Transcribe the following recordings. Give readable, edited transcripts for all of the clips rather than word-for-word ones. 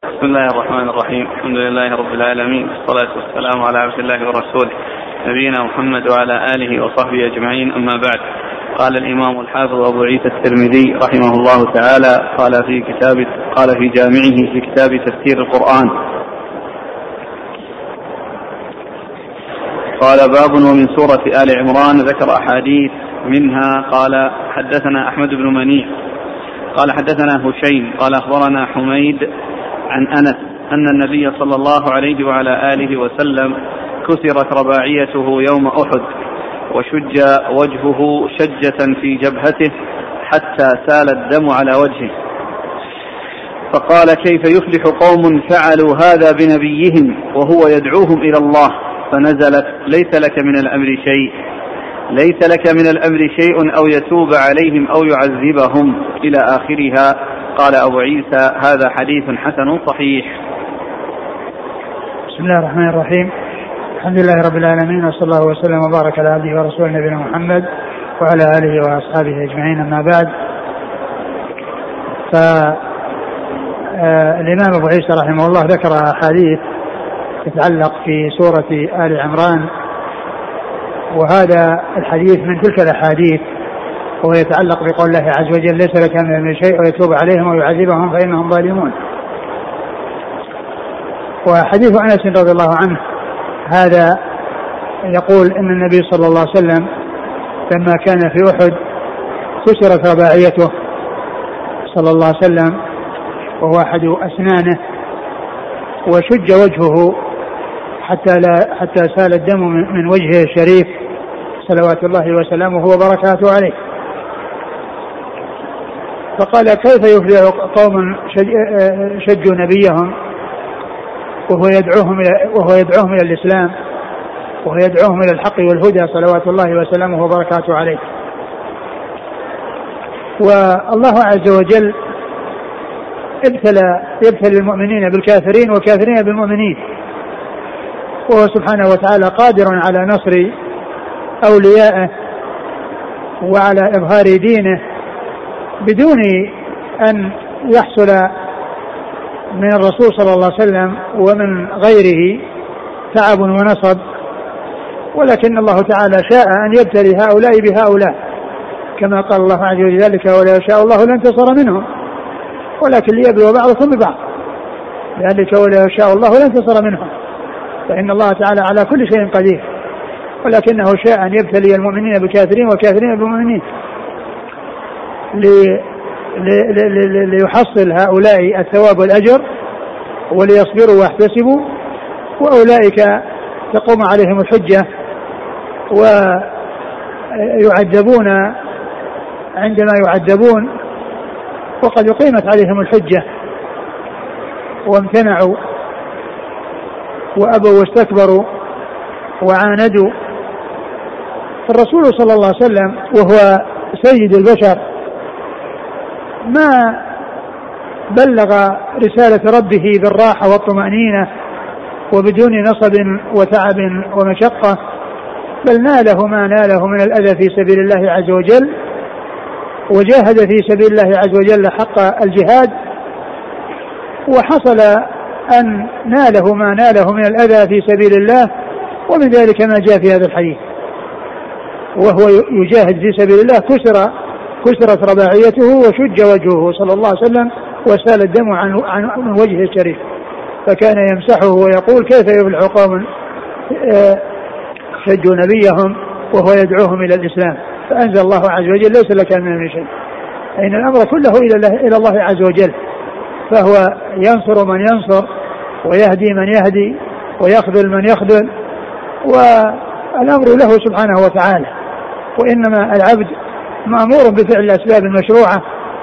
بسم الله الرحمن الرحيم. الحمد لله رب العالمين، والصلاة والسلام على عبد الله ورسوله نبينا محمد وعلى آله وصحبه أجمعين، أما بعد. قال الإمام الحافظ أبو عيسى الترمذي رحمه الله تعالى قال في جامعه في كتاب تفسير القرآن، قال: باب ومن سورة آل عمران. ذكر أحاديث منها. قال: حدثنا أحمد بن منيع قال حدثنا هشيم قال أخبرنا حميد عن أنس أن النبي صلى الله عليه وعلى آله وسلم كسرت رباعيته يوم أحد، وشج وجهه شجة في جبهته حتى سال الدم على وجهه، فقال: كيف يفلح قوم فعلوا هذا بنبيهم وهو يدعوهم إلى الله؟ فنزلت: ليس لك من الأمر شيء أو يتوب عليهم أو يعذبهم إلى آخرها. قال أبو عيسى: هذا حديث حسن صحيح. بسم الله الرحمن الرحيم. الحمد لله رب العالمين، وصلى الله وسلم وبارك على عبده ورسوله نبينا محمد وعلى آله وأصحابه أجمعين، أما بعد. فالإمام أبو عيسى رحمه الله ذكر أحاديث تتعلق في سورة آل عمران، وهذا الحديث من تلك الأحاديث، وهو يتعلق بقول الله عز وجل: ليس لك من الأمر شيء ويتوب عليهم ويعذبهم فإنهم ظالمون. وحديث أنس رضي الله عنه هذا يقول إن النبي صلى الله عليه وسلم لما كان في أحد كسرت رباعيته صلى الله عليه وسلم وهو أحد أسنانه، وشج وجهه حتى سال الدم من وجهه الشريف صلوات الله وسلامه وبركاته عليه. فقال: كيف يفلح قوم شجوا نبيهم وهو يدعوهم إلى الإسلام، وهو يدعوهم إلى الحق والهدى صلوات الله وسلامه وبركاته عليه. والله عز وجل يبتلي المؤمنين بالكافرين والكافرين بالمؤمنين، وهو سبحانه وتعالى قادر على نصر أوليائه وعلى إظهار دينه بدون أن يحصل من الرسول صلى الله عليه وسلم ومن غيره تعب ونصب، ولكن الله تعالى شاء أن يبتلي هؤلاء بهؤلاء، كما قال الله عز وجل: ذلك ولا يشاء الله لانتصر منهم ولكن ليبلو بعضكم ببعض، ذلك ولا يشاء الله لانتصر منهم، فإن الله تعالى على كل شيء قدير، ولكنه شاء أن يبتلي المؤمنين بالكافرين والكافرين بالمؤمنين ليحصل هؤلاء الثواب والأجر وليصبروا ويحتسبوا، وأولئك تقوم عليهم الحجة ويعذبون عندما يعذبون وقد أقيمت عليهم الحجة وامتنعوا وأبوا واستكبروا وعاندوا. فالرسول صلى الله عليه وسلم وهو سيد البشر ما بلغ رسالة ربه بالراحة والطمأنينة وبدون نصب وتعب ومشقة، بل ناله ما ناله من الأذى في سبيل الله عز وجل، وجاهد في سبيل الله عز وجل حق الجهاد، وحصل أن ناله ما ناله من الأذى في سبيل الله، ومن ذلك ما جاء في هذا الحديث، وهو يجاهد في سبيل الله كسرت رباعيته وشج وجهه صلى الله عليه وسلم وسال الدم عن وجهه الشريف، فكان يمسحه ويقول: كيف يفلح قوم شجوا نبيهم وهو يدعوهم إلى الإسلام؟ فأنزل الله عز وجل: ليس لك من شيء، إن الأمر كله إلى الله عز وجل، فهو ينصر من ينصر ويهدي من يهدي ويخذل من يخذل، والأمر له سبحانه وتعالى، وإنما العبد مأمور بفعل الأسباب المشروعة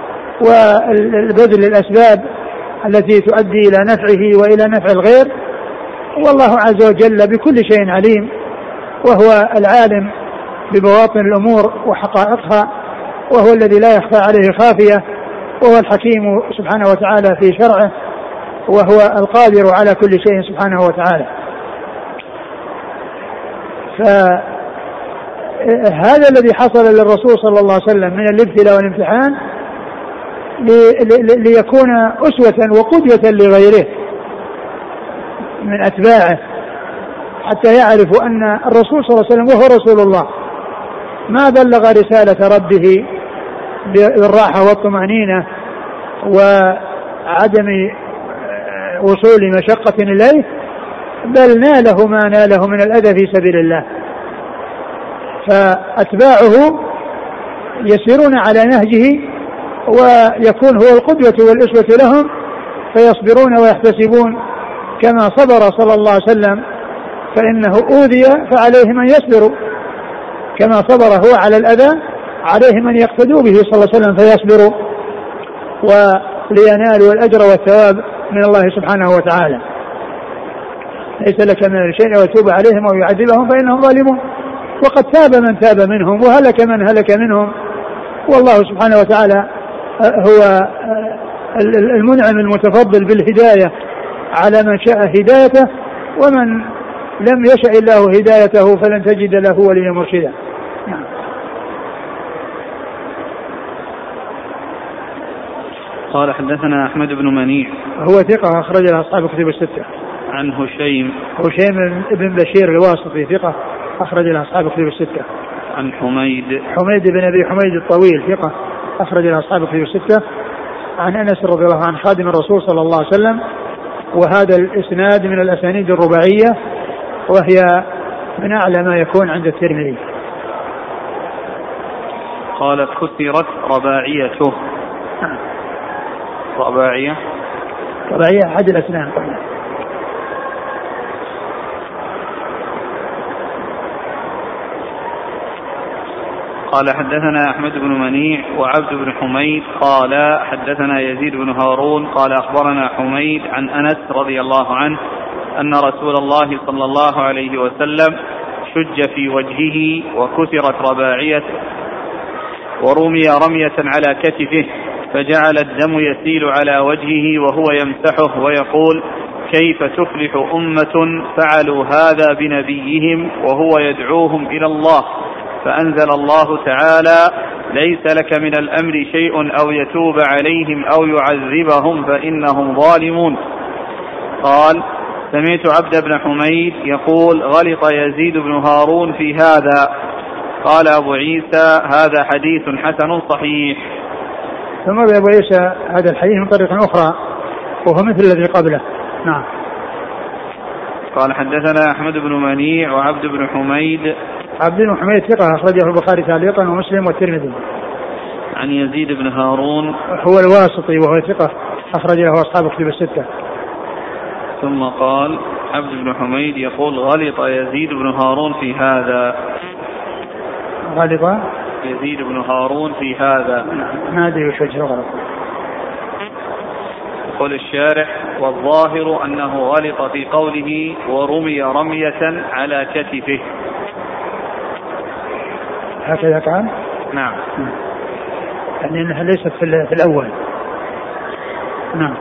وبذل الأسباب التي تؤدي إلى نفعه وإلى نفع الغير، والله عز وجل بكل شيء عليم، وهو العالم ببواطن الأمور وحقائقها، وهو الذي لا يخفى عليه خافية، وهو الحكيم سبحانه وتعالى في شرعه، وهو القادر على كل شيء سبحانه وتعالى. فهذا الذي حصل للرسول صلى الله عليه وسلم من الابتلاء والامتحان ليكون أسوة وقدوة لغيره من أتباعه، حتى يعرفوا أن الرسول صلى الله عليه وسلم وهو رسول الله ما بلغ رسالة ربه بالراحة والطمأنينة وعدم وصول مشقة إليه، بل ناله ما ناله من الأذى في سبيل الله. فأتباعه يسيرون على نهجه ويكون هو القدوة والأسوة لهم، فيصبرون ويحتسبون كما صبر صلى الله عليه وسلم، فإنه أوذي فعليهم أن يصبروا كما صبر هو على الأذى، عليهم أن يقتدوا به صلى الله عليه وسلم فيصبروا ولينالوا الأجر والثواب من الله سبحانه وتعالى. ليس لك من الشيء ويتوب عليهم أو يعذبهم فإنهم ظالمون، وقد تاب من تاب منهم وهلك من هلك منهم، والله سبحانه وتعالى هو المنعم المتفضل بالهداية على من شاء هدايته، ومن لم يشاء الله هدايته فلن تجد له وليا مرشدا. قال حدثنا أحمد بن منيع هو ثقة أخرج له أصحاب كتب الستة. عن هشيم بن بشير الواسطي ثقة أخرج له أصحاب كتب الستة. عن حميد بن أبي حميد الطويل ثقة أخرج له أصحاب كتب الستة. عن أنس رضي الله عنه خادم الرسول صلى الله عليه وسلم، وهذا الإسناد من الأسانيد الرباعية وهي من أعلى ما يكون عند الترمذي. قال كثرت رباعيته. رباعية أحد الأسنان. قال حدثنا أحمد بن منيع وعبد بن حميد قال حدثنا يزيد بن هارون قال أخبرنا حميد عن أنس رضي الله عنه أن رسول الله صلى الله عليه وسلم شج في وجهه وكثرت رباعيته ورمي رمية على كتفه، فجعل الدم يسيل على وجهه وهو يمسحه ويقول: كيف تفلح أمة فعلوا هذا بنبيهم وهو يدعوهم إلى الله؟ فأنزل الله تعالى: ليس لك من الأمر شيء أو يتوب عليهم أو يعذبهم فإنهم ظالمون. قال: سمعت عبد بن حميد يقول: غلط يزيد بن هارون في هذا. قال أبو عيسى: هذا حديث حسن صحيح. ثم أبو عيسى هذا الحديث من طريق أخرى وهو مثل الذي قبله. نعم. قال حدثنا أحمد بن منيع وعبد بن حميد. عبد بن حميد ثقة أخرجه البخاري تعليقا ومسلم والترمذي. عن يزيد بن هارون هو الواسطي وهو ثقة أخرج له أصحاب كتب الستة. ثم قال عبد بن حميد يقول: غلط يزيد بن هارون في هذا. غلط يزيد بن هارون في هذا. ما أدري وش وجه غلط. يقول الشارح: والظاهر أنه غلط في قوله ورمي رمية على كتفه. هكذا كان؟ نعم. يعني أنها ليست في الأول. نعم.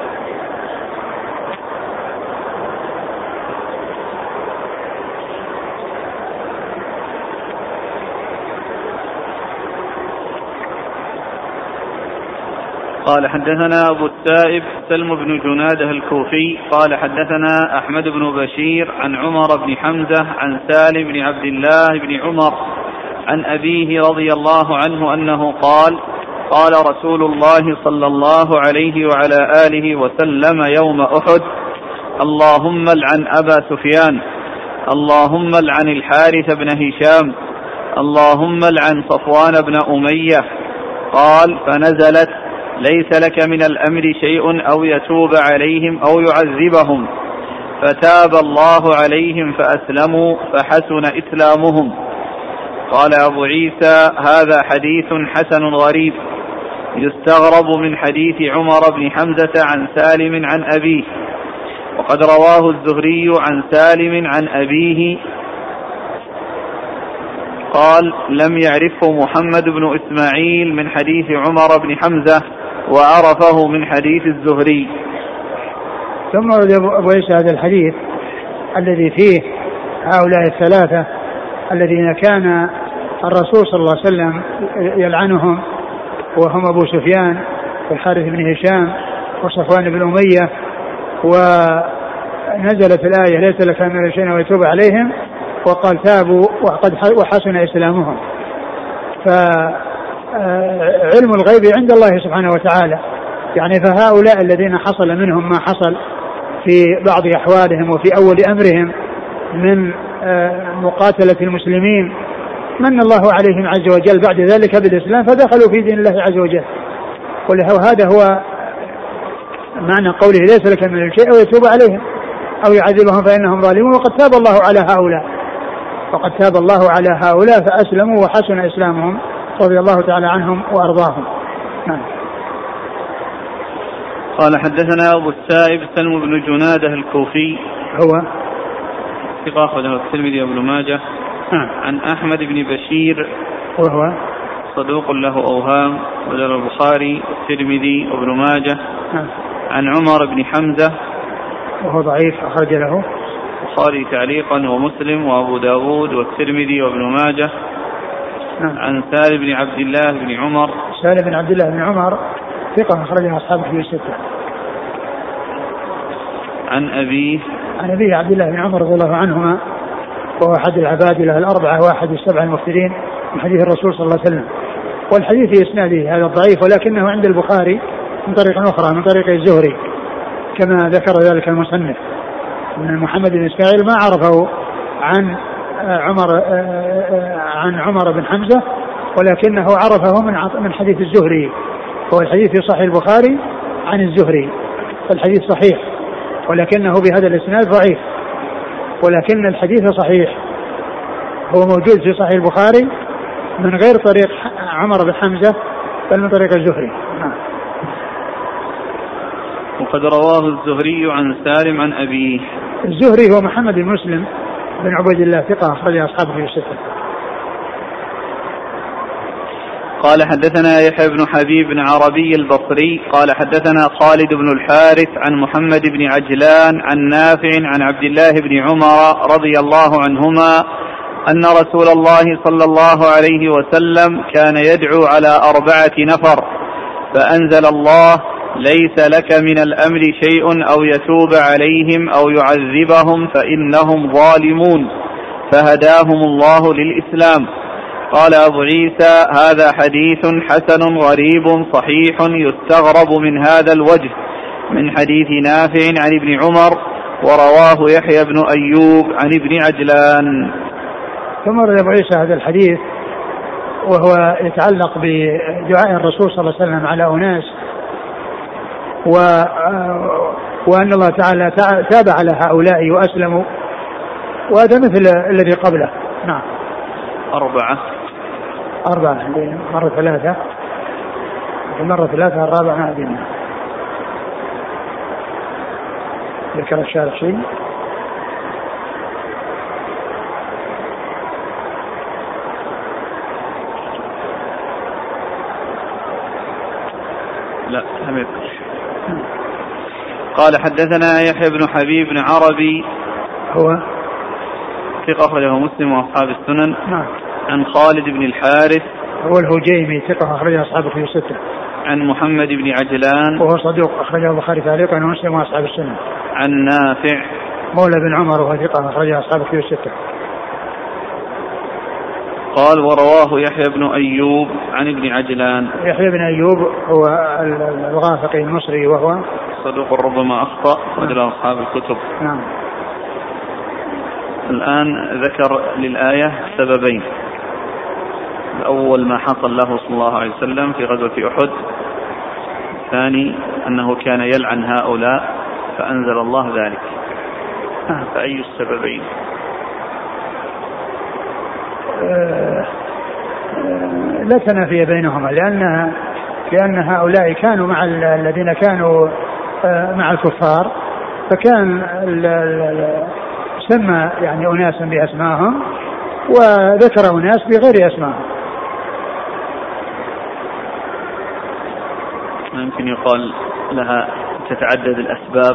قال حدثنا أبو السائب سلم بن جناده الكوفي قال حدثنا أحمد بن بشير عن عمر بن حمزة عن سالم بن عبد الله بن عمر عن أبيه رضي الله عنه أنه قال: قال رسول الله صلى الله عليه وعلى آله وسلم يوم أحد: اللهم لعن أبا سفيان، اللهم لعن الحارث بن هشام، اللهم لعن صفوان بن أمية. قال: فنزلت: ليس لك من الأمر شيء أو يتوب عليهم أو يعذبهم، فتاب الله عليهم فأسلموا فحسن إسلامهم. قال أبو عيسى: هذا حديث حسن غريب، يستغرب من حديث عمر بن حمزة عن سالم عن أبيه، وقد رواه الزهري عن سالم عن أبيه. قال: لم يعرفه محمد بن إسماعيل من حديث عمر بن حمزة، وعرفه من حديث الزهري. ثم ورد أبو عيسى هذا الحديث الذي فيه هؤلاء الثلاثة الذين كان الرسول صلى الله عليه وسلم يلعنهم، وهم أبو سفيان والحارث بن هشام وصفوان بن أمية، ونزلت الآية ليس لك من شيء ويتوب عليهم، وقال تابوا وحسن إسلامهم. فعلم الغيب عند الله سبحانه وتعالى، يعني فهؤلاء الذين حصل منهم ما حصل في بعض أحوالهم وفي أول أمرهم من مقاتلة المسلمين من الله عليهم عز وجل بعد ذلك بالإسلام فدخلوا في دين الله عز وجل. وهذا هو معنى قوله ليس لك من الشيء أو يتوب عليهم أو يعذبهم فإنهم ظالمون. وقد تاب الله على هؤلاء فأسلموا وحسن إسلامهم رضي الله تعالى عنهم وأرضاهم. نعم. قال حدثنا أبو السائب سلم بن جنادة الكوفي هو ثقة أخرجه الترمذي وابن ماجه. عن أحمد بن بشير وهو صدوق له أوهام وله البخاري والترمذي وابن ماجه. عن عمر بن حمزة وهو ضعيف أخرج له البخاري تعليقا ومسلم وأبو داود والترمذي وابن ماجه. عن سالم بن عبد الله بن عمر ثقة أخرجها أصحاب الكتب الستة. عن أبيه عبد الله بن عمر رضي الله عنهما، وهو أحد العبادلة الأربعة وأحد السبع المكثرين من حديث الرسول صلى الله عليه وسلم. والحديث في إسناده هذا الضعيف، ولكنه عند البخاري من طريق أخرى من طريق الزهري كما ذكر ذلك المصنف. من محمد بن إسماعيل ما عرفه عن عمر بن حمزة، ولكنه عرفه من حديث الزهري، هو الحديث في صحيح البخاري عن الزهري، فالحديث صحيح ولكنه بهذا الإسناد ضعيف، ولكن الحديث صحيح، هو موجود في صحيح البخاري من غير طريق عمر بن حمزة بل من طريق الزهري. وقد رواه الزهري عن سالم عن أبيه. الزهري هو محمد بن مسلم بن عبيد الله ثقة أخرج أصحابه في الستة. قال حدثنا يحيى بن حبيب بن عربي البصري قال حدثنا خالد بن الحارث عن محمد بن عجلان عن نافع عن عبد الله بن عمر رضي الله عنهما أن رسول الله صلى الله عليه وسلم كان يدعو على 4 نفر فأنزل الله ليس لك من الأمر شيء أو يتوب عليهم أو يعذبهم فإنهم ظالمون فهداهم الله للإسلام. قال أبو عيسى هذا حديث حسن غريب صحيح يستغرب من هذا الوجه من حديث نافع عن ابن عمر ورواه يحيى بن أيوب عن ابن عجلان. ثم روى أبو عيسى هذا الحديث وهو يتعلق بدعاء الرسول صلى الله عليه وسلم على أناس وأن الله تعالى تاب على هؤلاء وأسلموا، وهذا مثل الذي قبله. نعم. 4 مرة 3 الرابعة ما أدري ذكر الشارع شيء. لا لم يذكر. قال حدثنا يحيى بن حبيب بن عربي هو ثقة أخرجه مسلم وأصحاب السنن. نعم. عن خالد بن الحارث هو الهجيمي ثقة أخرجه أصحاب في 6. عن محمد بن عجلان وهو صدوق أخرجه البخاري تعليقا ومسلم وأصحاب السنن. عن نافع مولى بن عمر وهو ثقة أخرجه أصحاب في 6. قال ورواه يحيى بن أيوب عن ابن عجلان. يحيى بن أيوب هو الغافقي المصري وهو صدوق ربما أخطأ وجل أصحاب الكتب. نعم. الآن ذكر للآية سببين. الأول ما حصل له صلى الله عليه وسلم في غزوة أحد، الثاني أنه كان يلعن هؤلاء فأنزل الله ذلك. فأي السببين؟ لا تنافي بينهما، لأن هؤلاء كانوا مع الذين كانوا مع الكفار، فكان سمى يعني أناسا بأسمائهم وذكر أناس بغير أسمائهم. يمكن يقال لها تتعدد الأسباب،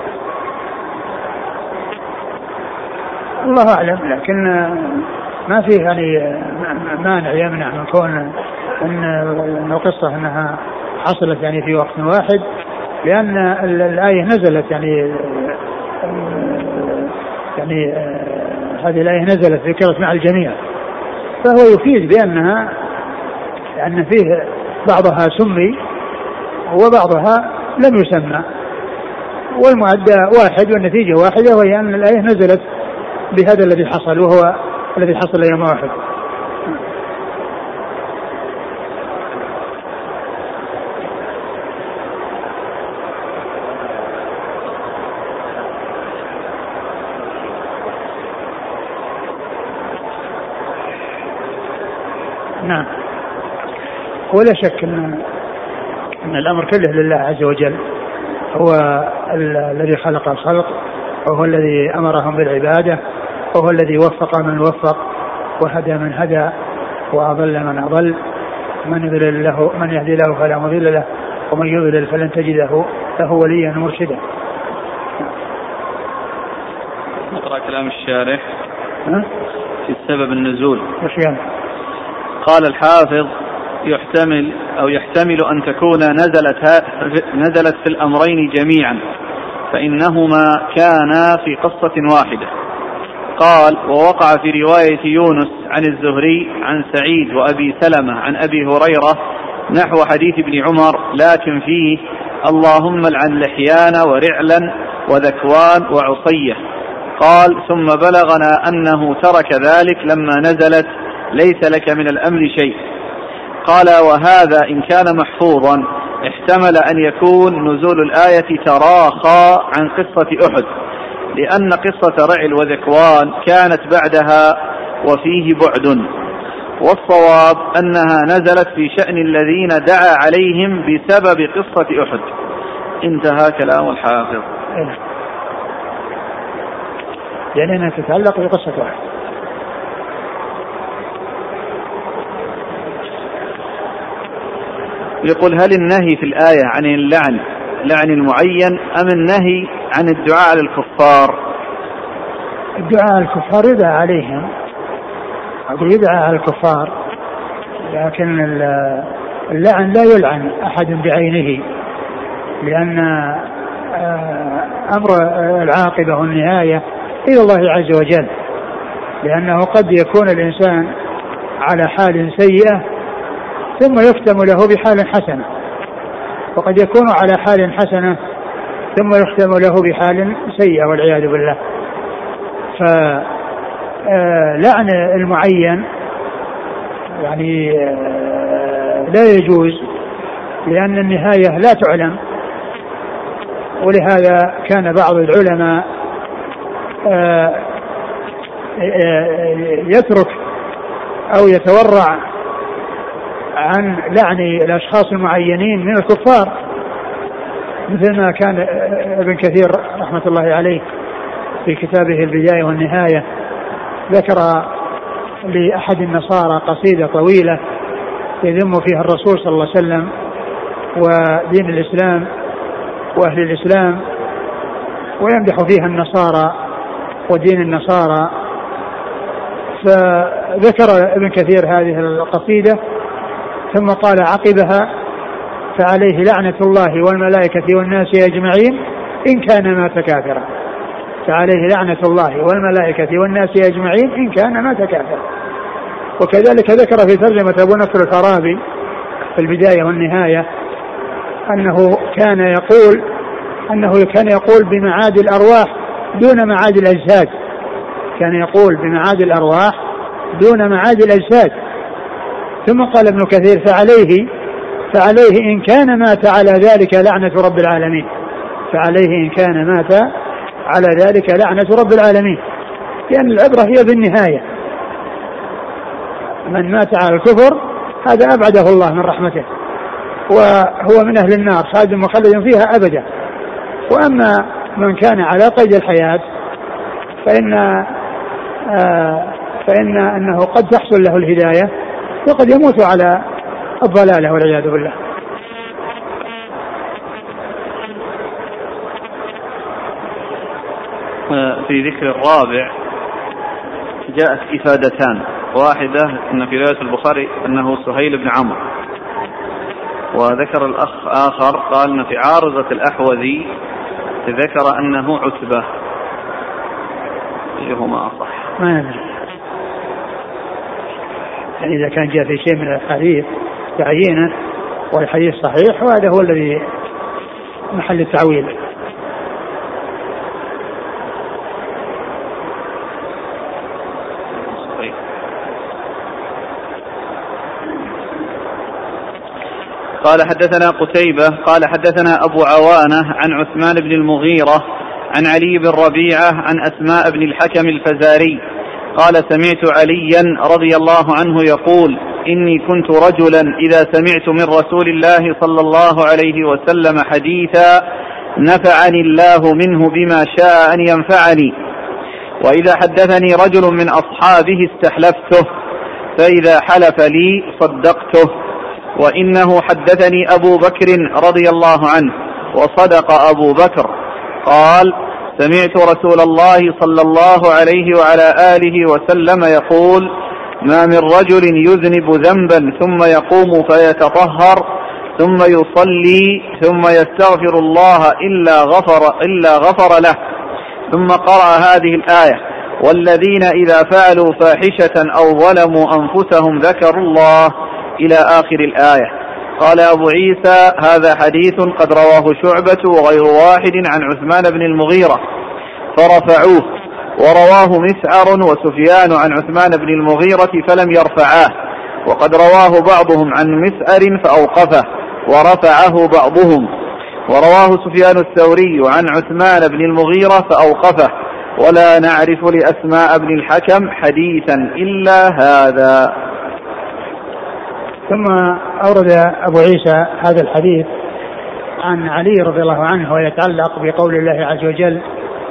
الله أعلم، لكن ما فيه يعني مانع يمنع من كون أن القصة أنها حصلت يعني في وقت واحد، لأن الآية نزلت يعني هذه الآية نزلت ذكرت مع الجميع، فهو يفيد بأنها لأن فيه بعضها سمي وبعضها لم يسمى، والمعدى واحد والنتيجة واحدة، وهي أن الآية نزلت بهذا الذي حصل، وهو الذي حصل يوم واحد. نعم، ولا شك أن الأمر كله لله عز وجل، هو الذي خلق الخلق، وهو الذي أمرهم بالعبادة، وهو الذي وفق من وفق، وهدى من هدى، وأضل من أضل، من يهدي له فلا مضل له، ومن يضلل فلن تجد له وليا مرشدا. نقرأ كلام الشارح في سبب النزول. قال الحافظ: يحتمل أن تكون نزلت في الأمرين جميعا، فإنهما كانا في قصة واحدة. قال: ووقع في رواية يونس عن الزهري عن سعيد وأبي سلمة عن أبي هريرة نحو حديث ابن عمر، لكن فيه: اللهم العن لحيان ورعلا وذكوان وعصية. قال: ثم بلغنا أنه ترك ذلك لما نزلت: ليس لك من الأمر شيء. قال: وهذا إن كان محفوظا احتمل أن يكون نزول الآية تراخى عن قصة أحد، لأن قصة رعل وذكوان كانت بعدها وفيه بعد، والصواب أنها نزلت في شأن الذين دعا عليهم بسبب قصة أحد. انتهى كلام الحافظ. لأنها تتعلق بقصة أحد. يقول: هل النهي في الآية عن لعن المعين أم النهي عن الدعاء على الكفار؟ الدعاء على الكفار يدعى عليهم، أقول يدعى على الكفار، لكن اللعن لا يلعن أحد بعينه، لأن أمر العاقبة والنهاية إلى الله عز وجل، لأنه قد يكون الإنسان على حال سيئة ثم يختم له بحال حسنة، وقد يكون على حال حسنة ثم يختم له بحال سيئة والعياذ بالله. فلعن المعين يعني لا يجوز، لأن النهاية لا تعلم، ولهذا كان بعض العلماء يترك أو يتورع عن لعن الأشخاص المعينين من الكفار، مثل ما كان ابن كثير رحمة الله عليه في كتابه البداية والنهاية ذكر لأحد النصارى قصيدة طويلة يذم فيها الرسول صلى الله عليه وسلم ودين الإسلام وأهل الإسلام، ويمدح فيها النصارى ودين النصارى. فذكر ابن كثير هذه القصيدة ثم قال عقبها: فعليه لعنة الله والملائكة والناس أجمعين إن كان مات كافرا. فعليه لعنة الله والملائكة والناس أجمعين إن كان مات كافرا. وكذلك ذكر في ترجمة أبو نصر الفارابي في البداية والنهاية أنه كان يقول بمعاد الأرواح دون معاد الأجساد، كان يقول بمعاد الأرواح دون معاد الأجساد. ثم قال ابن كثير: فعليه إن كان مات على ذلك لعنة رب العالمين. فعليه إن كان مات على ذلك لعنة رب العالمين، لأن العبرة هي بالنهاية. من مات على الكفر هذا أبعده الله من رحمته، وهو من أهل النار خالد مخلد فيها أبدا. وأما من كان على قيد الحياة فإن أنه قد تحصل له الهداية وقد يموت على الضلالة والعياذ بالله. في ذكر الرابع جاءت إفادتان: واحدة أن في رواية البخاري أنه سهيل بن عمرو، وذكر الأخ آخر قال أن في عارضة الأحوذي ذكر أنه عتبة، أيهما أصح؟ ما ندري، يعني إذا كان جاء في شيء من الحديث تعيينه والحديث صحيح وهذا هو الذي محل التعويل. قال حدثنا قتيبة قال حدثنا أبو عوانة عن عثمان بن المغيرة عن علي بن ربيعة عن أسماء بن الحكم الفزاري قال سمعت عليا رضي الله عنه يقول إني كنت رجلا إذا سمعت من رسول الله صلى الله عليه وسلم حديثا نفعني الله منه بما شاء أن ينفعني، وإذا حدثني رجل من أصحابه استحلفته، فإذا حلف لي صدقته، وإنه حدثني أبو بكر رضي الله عنه وصدق أبو بكر قال سمعت رسول الله صلى الله عليه وعلى آله وسلم يقول ما من رجل يذنب ذنبا ثم يقوم فيتطهر ثم يصلي ثم يستغفر الله إلا غفر له. ثم قرأ هذه الآية والذين إذا فعلوا فاحشة أو ظلموا أنفسهم ذكروا الله إلى آخر الآية. قال أبو عيسى هذا حديث قد رواه شعبة وغير واحد عن عثمان بن المغيرة فرفعوه، ورواه مسعر وسفيان عن عثمان بن المغيرة فلم يرفعاه، وقد رواه بعضهم عن مسعر فأوقفه ورفعه بعضهم، ورواه سفيان الثوري عن عثمان بن المغيرة فأوقفه، ولا نعرف لأسماء بن الحكم حديثا إلا هذا. ثم أورد أبو عيسى هذا الحديث عن علي رضي الله عنه ويتعلق بقول الله عز وجل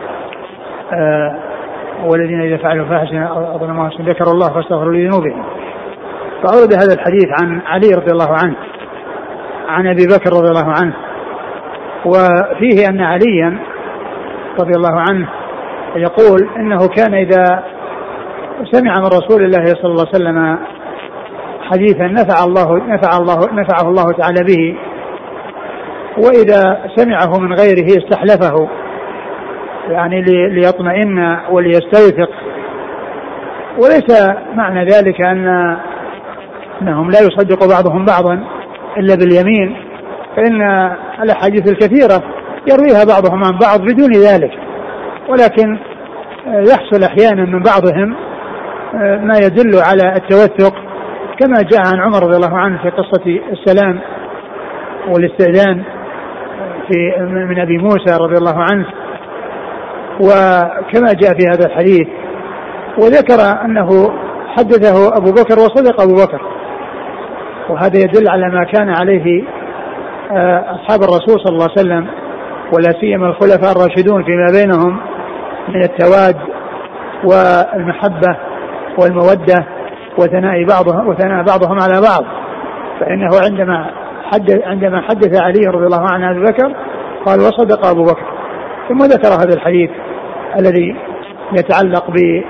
والذين إذا فعلوا فاحشة أو ظلموا أنفسهم ذكروا الله فاستغفروا لذنوبهم. فأورد هذا الحديث عن علي رضي الله عنه عن أبي بكر رضي الله عنه، وفيه أن عليا رضي الله عنه يقول إنه كان إذا سمع من رسول الله صلى الله عليه وسلم حديثا نفعه الله تعالى به، وإذا سمعه من غيره استحلفه، يعني ليطمئن وليستوثق. وليس معنى ذلك أنهم لا يصدق بعضهم بعضا إلا باليمين، فإن الأحاديث الكثيرة يرويها بعضهم عن بعض بدون ذلك، ولكن يحصل أحيانا من بعضهم ما يدل على التوثق، كما جاء عن عمر رضي الله عنه في قصة السلام والاستئذان من أبي موسى رضي الله عنه، وكما جاء في هذا الحديث. وذكر أنه حدثه أبو بكر وصدق أبو بكر، وهذا يدل على ما كان عليه أصحاب الرسول صلى الله عليه وسلم، ولا سيما الخلفاء الراشدون فيما بينهم من التواد والمحبة والمودة وثناء بعضهم على بعض. فإنه عندما حدث علي رضي الله عنه أبو بكر قال وصدق أبو بكر، ثم ذكر هذا الحديث الذي يتعلق ب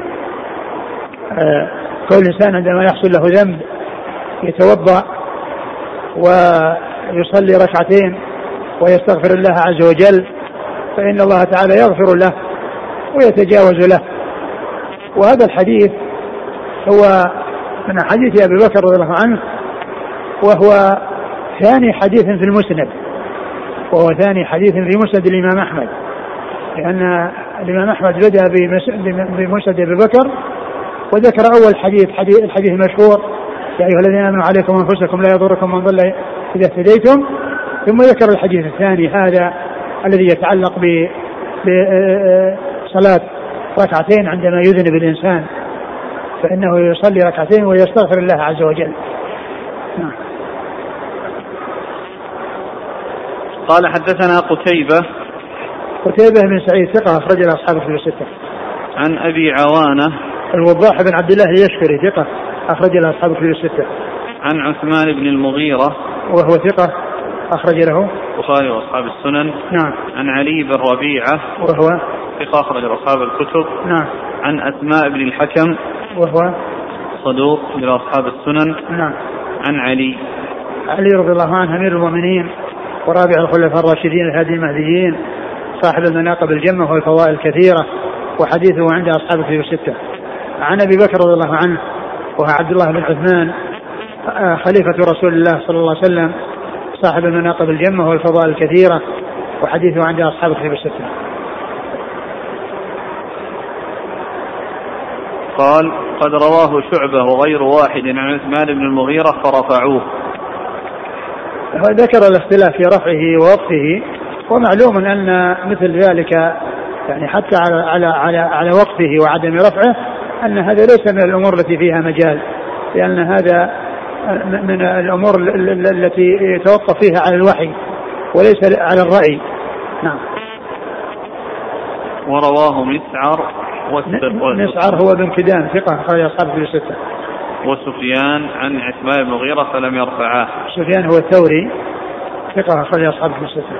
كل إنسان عندما يحصل له ذنب يتوضأ ويصلي ركعتين ويستغفر الله عز وجل، فإن الله تعالى يغفر له ويتجاوز له. وهذا الحديث هو من حديث أبي بكر رضي الله عنه، وهو ثاني حديث في المسند، في مسند الإمام أحمد، لأن الإمام أحمد بدأ بمسند أبي بكر وذكر أول الحديث المشهور يا أيها الذين آمنوا عليكم أنفسكم لا يضركم من ضل إذا اهتديتم، ثم ذكر الحديث الثاني هذا الذي يتعلق بصلاة ركعتين عندما يذنب الإنسان، فإنه يصلي ركعتين ويستغفر الله عز وجل. قال حدثنا قتيبة بن سعيد ثقة أخرج له أصحاب الكتب الستة. عن أبي عوانة الوضاح بن عبد الله اليشكري ثقة أخرج له أصحاب الكتب الستة. عن عثمان بن المغيرة وهو ثقة أخرج له البخاري وأصحاب السنن. نعم. عن علي بن ربيعة وهو ثقة أخرج أصحاب الكتب. نعم. عن أسماء بن الحكم وهو صدوق لأصحاب السنن. نعم. عن علي علي رضي الله عنه أمير المؤمنين ورابع الخلفاء الراشدين الهادي المهديين صاحب المناقب الجمة والفضائل الكثيرة، وحديثه عند أصحاب الكتب الستة. عن أبي بكر رضي الله عنه وهو عبد الله بن عثمان خليفة رسول الله صلى الله عليه وسلم صاحب المناقب الجمة والفضائل الكثيرة، وحديثه عند أصحاب الكتب الستة. قال قد رواه شعبة وغير واحد عن عثمان بن المغيرة فرفعوه. ذكر الاختلاف في رفعه ووقفه، ومعلوم أن مثل ذلك يعني حتى على وقفه وعدم رفعه أن هذا ليس من الأمور التي فيها مجال، لأن هذا من الأمور التي يتوقف فيها على الوحي وليس على الرأي. نعم. ورواه مسعر هو بن كدام ثقة أخرج أصحاب الكتب الستة. وسفيان عن عثمان بن المغيرة فلم يرفعه. سفيان هو الثوري ثقة أخرج أصحاب الكتب الستة.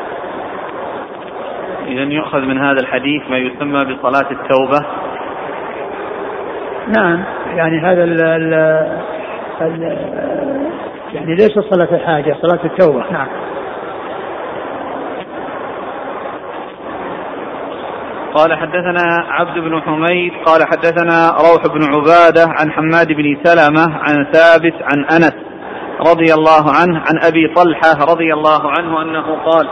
إذن يؤخذ من هذا الحديث ما يسمى بصلاة التوبة. نعم، يعني هذا يعني ليس صلاة الحاجة، صلاة التوبة. نعم. قال حدثنا عبد بن حميد قال حدثنا روح بن عبادة عن حماد بن سلمة عن ثابت عن أنس رضي الله عنه عن أبي طلحة رضي الله عنه أنه قال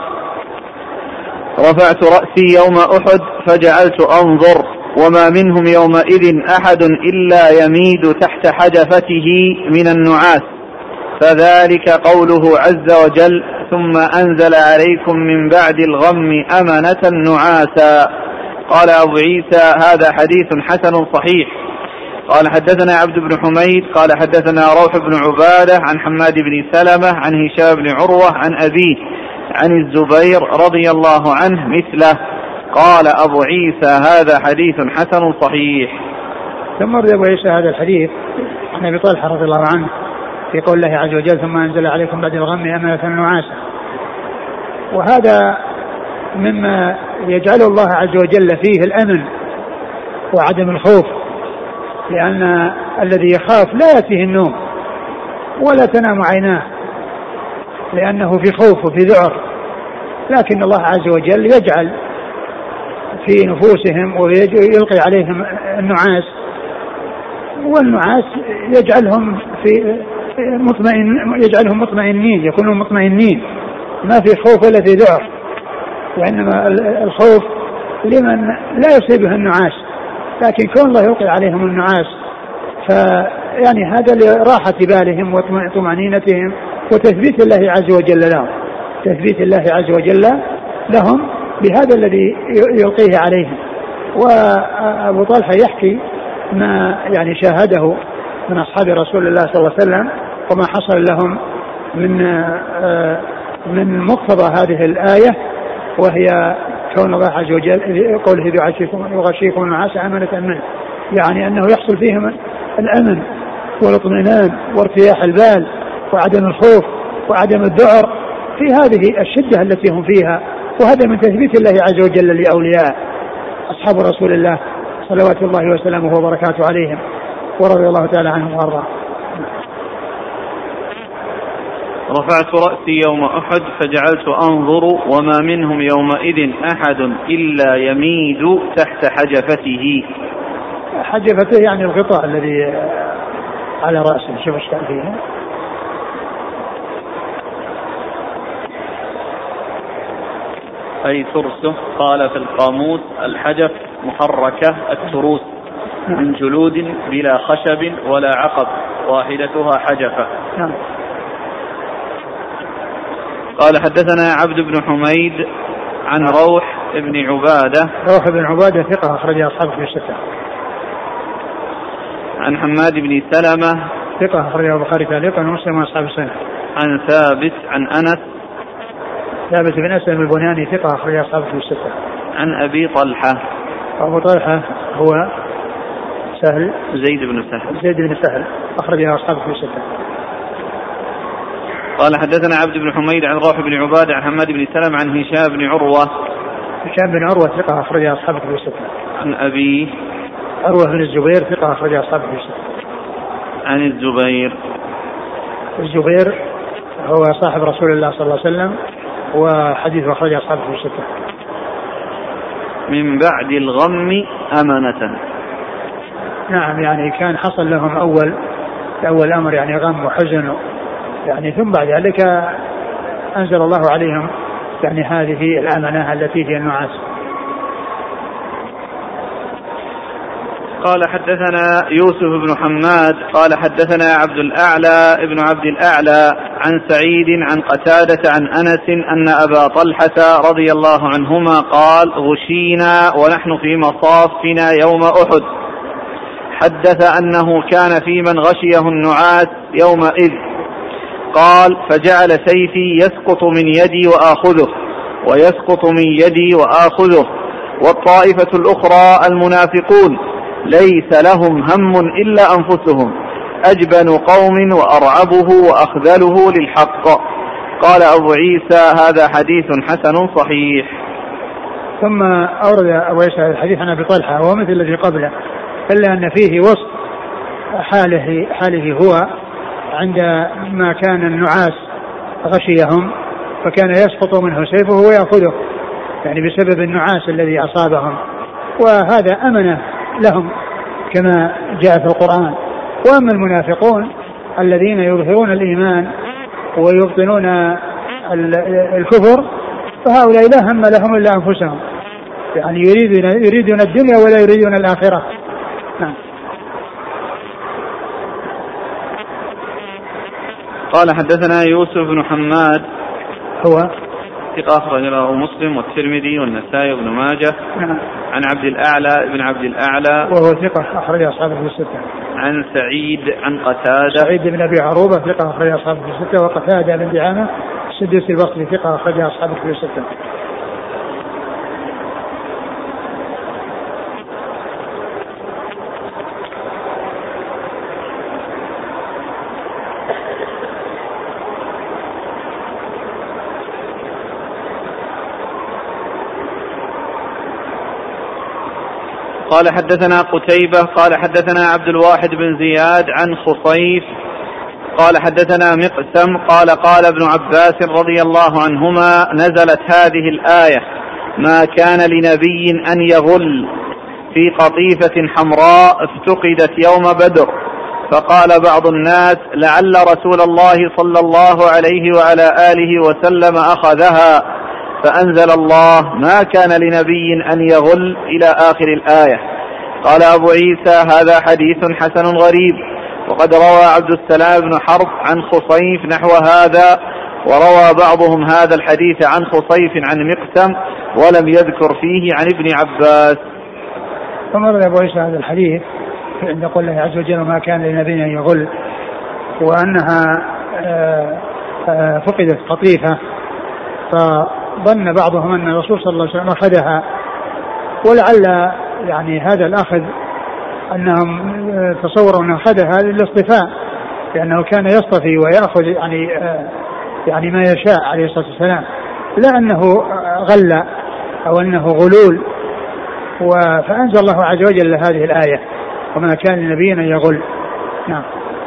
رفعت رأسي يوم أحد فجعلت أنظر وما منهم يومئذ أحد إلا يميد تحت حجفته من النعاس، فذلك قوله عز وجل ثم أنزل عليكم من بعد الغم أمنة نعاسا. قال أبو عيسى هذا حديث حسن صحيح. قال حدثنا عبد بن حميد قال حدثنا روح بن عبادة عن حماد بن سلمة عن هشام بن عروة عن أبيه عن الزبير رضي الله عنه مثله. قال أبو عيسى هذا حديث حسن صحيح. ثم رد أبو عيسى هذا الحديث عن أبي طلحة رضي الله عنه في قول الله عز وجل ثم أنزل عليكم بعد الغم أمنة نعاسا، وهذا مما يجعل الله عز وجل فيه الأمن وعدم الخوف، لأن الذي يخاف لا يأتيه النوم ولا تنام عيناه لأنه في خوف وفي ذعر، لكن الله عز وجل يجعل في نفوسهم ويلقي عليهم النعاس، والنعاس يجعلهم يجعلهم مطمئنين، يكونوا مطمئنين ما في خوف ولا في ذعر، وإنما الخوف لمن لا يصيبه النعاس، لكن كون الله يلقي عليهم النعاس فيعني هذا لراحة بالهم وطمأنينتهم وتثبيت الله عز وجل لهم، تثبيت الله عز وجل لهم بهذا الذي يلقيه عليهم. وأبو طلحة يحكي ما يعني شاهده من أصحاب رسول الله صلى الله عليه وسلم وما حصل لهم من مقتضى هذه الآية، وهي كون الله عز وجل قوله يغشيكم النعاس أمنة منه، يعني أنه يحصل فيهم الأمن والاطمئنان وارتياح البال وعدم الخوف وعدم الذعر في هذه الشدة التي هم فيها، وهذا من تثبيت الله عز وجل لأولياء أصحاب رسول الله صلوات الله وسلامه وبركاته عليهم ورضي الله تعالى عنهم وارضاهم. رفعت رأسي يوم أحد فجعلت أنظر وما منهم يومئذ أحد إلا يميد تحت حجفته. حجفته يعني الغطاء الذي على رأسه، شوف ايش كان فيه. أي ترسه. قال في القاموس الحجف محركة التروس من جلود بلا خشب ولا عقب واحدتها حجفة. قال حدثنا عبد بن حميد عن روح بن عبادة. روح بن عبادة ثقة أخرج أصحابه في الستة. عن حماد بن سلمة ثقة أخرجه البخاري تعليقا ومسلم وأصحاب السنة. عن ثابت عن أنس. ثابت بن أسلم البناني ثقة أخرج أصحابه في الستة. عن أبي طلحة. أبو طلحة هو سهل زيد بن سهل أخرجه أصحابه في الستة. قال حدثنا عبد بن حميد عن روح بن عبادة عن حماد بن سلمة عن هشام بن عروة. هشام بن عروة ثقة أخرجه أصحابه في الستة. عن أبي عروة بن الزبير ثقة أخرجه أصحابه في الستة. عن الزبير هو صاحب رسول الله صلى الله عليه وسلم، وحديث أخرجه أصحابه في الستة. من بعد الغم أمنة. نعم، يعني كان حصل لهم أول أمر يعني غم وحزن، يعني ثم بعد ذلك أنزل الله عليهم يعني هذه الأمنة التي هي النعاس. قال حدثنا يوسف بن حماد قال حدثنا عبد الأعلى ابن عبد الأعلى عن سعيد عن قتادة عن أنس أن أبا طلحة رضي الله عنهما قال غشينا ونحن في مصافنا يوم أحد. حدث أنه كان في من غشيه النعاس يومئذ. قال فجعل سيفي يسقط من يدي وآخذه ويسقط من يدي وآخذه، والطائفة الأخرى المنافقون ليس لهم هم إلا أنفسهم، أجبن قوم وأرعبه وأخذله للحق. قال أبو عيسى هذا حديث حسن صحيح. ثم أورد أبو عيسى الحديث عن أبي طلحة وهو مثل الذي قبله، إلا أن فيه وصف حاله هو عندما كان النعاس غشيهم فكان يسقط منه سيفه ويأخذه، يعني بسبب النعاس الذي أصابهم، وهذا أمنة لهم كما جاء في القرآن. وأما المنافقون الذين يظهرون الإيمان ويبطنون الكفر فهؤلاء لا هم لهم إلا أنفسهم، يعني يريدون الدنيا ولا يريدون الآخرة. نعم. قال حدثنا يوسف بن حماد هو ثقة أخرج له مسلم والترمذي والنسائي وابن ماجه. نعم. عن عبد الأعلى ابن عبد الأعلى وهو ثقة أخرج أصحابه في الستة. عن سعيد عن قتادة سعيد بن أبي عروبة ثقة أخرج أصحابه في الستة. وقتادة بن دعامة السدوسي البصري ثقة أخرج أصحابه في الستة. قال حدثنا قتيبة قال حدثنا عبد الواحد بن زياد عن خصيف قال حدثنا مقسم قال قال ابن عباس رضي الله عنهما نزلت هذه الآية ما كان لنبي أن يغل في قطيفة حمراء افتقدت يوم بدر، فقال بعض الناس لعل رسول الله صلى الله عليه وعلى آله وسلم أخذها، فأنزل الله ما كان لنبي أن يغل إلى آخر الآية. قال أبو عيسى هذا حديث حسن غريب، وقد روى عبد السلام بن حرب عن خصيف نحو هذا، وروى بعضهم هذا الحديث عن خصيف عن مقسم ولم يذكر فيه عن ابن عباس. ثم روى أبو عيسى هذا الحديث عند قول الله عز وجل ما كان لنبي أن يغل، وأنها فقدت قطيفة، فظن بعضهم أن الرسول صلى الله عليه وسلم أخذها، ولعل يعني هذا الأخذ أنهم تصوروا أنه أخذها للاصطفاء، لأنه كان يصطفي ويأخذ يعني ما يشاء عليه الصلاة والسلام، لا أنه غل أو أنه غلول. فأنزل الله عز وجل هذه الآية وما كان لنبي أن يغل. نعم.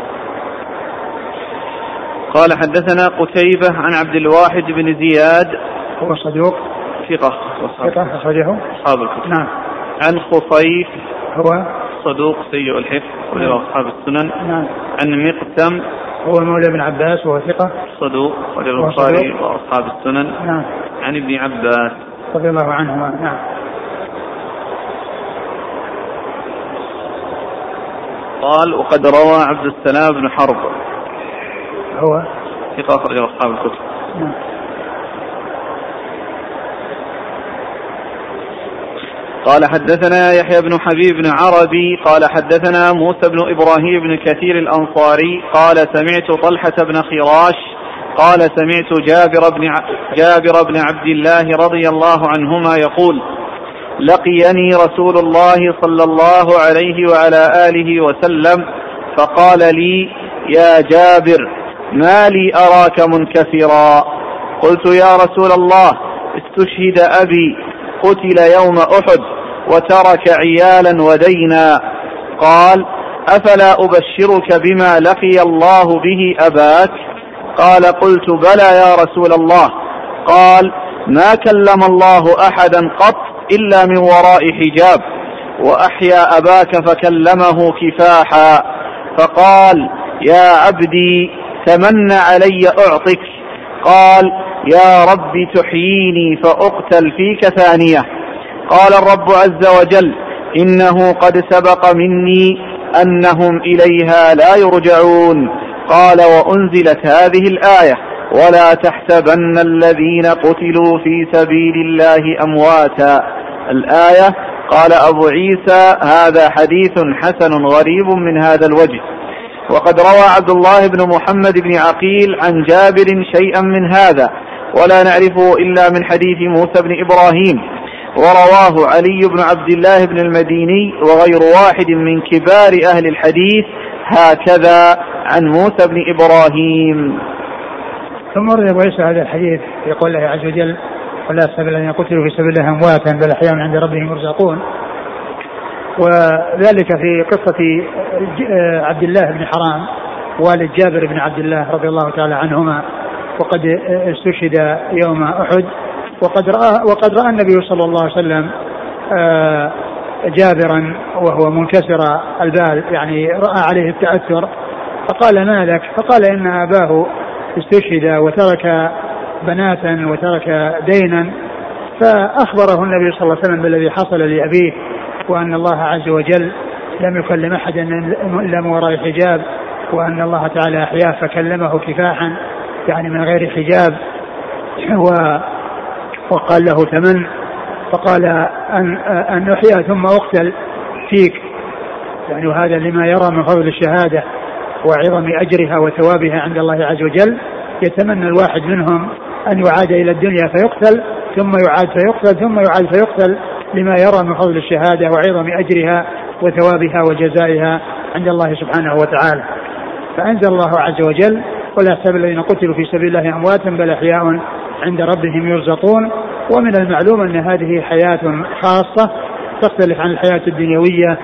قال حدثنا قتيبة عن عبد الواحد بن زياد هو صدوق ثقة أخرجه أصحاب الكتب. نعم. عن خصيف هو صدوق سيء الحفظ وله أصحاب السنن. نعم. عن مقسم هو مولى بن عباس وهو ثقة صدوق وله البخاري وأصحاب السنن. نعم. عن ابن عباس رضي الله عنهما. نعم. قال وقد روى عبد السلام بن حرب هو ثقة أخرجه أصحاب الكتب. نعم. قال حدثنا يحيى بن حبيب بن عربي قال حدثنا موسى بن إبراهيم بن كثير الأنصاري قال سمعت طلحة بن خراش قال سمعت جابر بن عبد الله رضي الله عنهما يقول لقيني رسول الله صلى الله عليه وعلى آله وسلم فقال لي يا جابر ما لي أراك منكسرا؟ قلت يا رسول الله استشهد أبي قتل يوم أحد وترك عيالا ودينا. قال أفلا أبشرك بما لقي الله به أباك؟ قال قلت بلى يا رسول الله. قال ما كلم الله أحدا قط إلا من وراء حجاب، وأحيا أباك فكلمه كفاحا، فقال يا عبدي تمنى علي أعطك. قال يا رب تحييني فأقتل فيك ثانية. قال الرب عز وجل إنه قد سبق مني أنهم إليها لا يرجعون. قال وأنزلت هذه الآية ولا تحسبن الذين قتلوا في سبيل الله أمواتا. الآية. قال أبو عيسى هذا حديث حسن غريب من هذا الوجه. وقد روى عبد الله بن محمد بن عقيل عن جابر شيئا من هذا ولا نعرفه إلا من حديث موسى بن إبراهيم، ورواه علي بن عبد الله بن المديني وغير واحد من كبار أهل الحديث هكذا عن موسى بن إبراهيم. ثم ورد أبو عيسى هذا الحديث يقول الله عز وجل ولا تحسبن الذين قتلوا في سبيل الله أمواتا بل أحياء عند ربهم يرزقون، وذلك في قصة عبد الله بن حرام والد جابر بن عبد الله رضي الله تعالى عنهما، وقد استشهد يوم أحد، وقد رأى النبي صلى الله عليه وسلم جابرا وهو منكسر البال، يعني رأى عليه التأثر، فقال ما لك؟ فقال إن أباه استشهد وترك بناتا وترك دينا، فأخبره النبي صلى الله عليه وسلم بالذي حصل لأبيه، وأن الله عز وجل لم يكلم أحدا إلا من وراء حجاب، وأن الله تعالى أحياه فكلمه كفاحا يعني من غير حجاب، وقال له تمن، فقال أن أحيا ثم أقتل فيك، يعني وهذا لما يرى من فضل الشهادة وعظم أجرها وثوابها عند الله عز وجل. يتمنى الواحد منهم أن يعاد إلى الدنيا فيقتل ثم يعاد فيقتل ثم يعاد فيقتل لما يرى من فضل الشهادة وعظم أجرها وثوابها وجزائها عند الله سبحانه وتعالى. فأنزل الله عز وجل ولا تحسبن الذين قتلوا في سبيل الله أمواتا بل أحياء عند ربهم يرزقون. ومن المعلوم أن هذه حياة خاصة تختلف عن الحياة الدنيوية،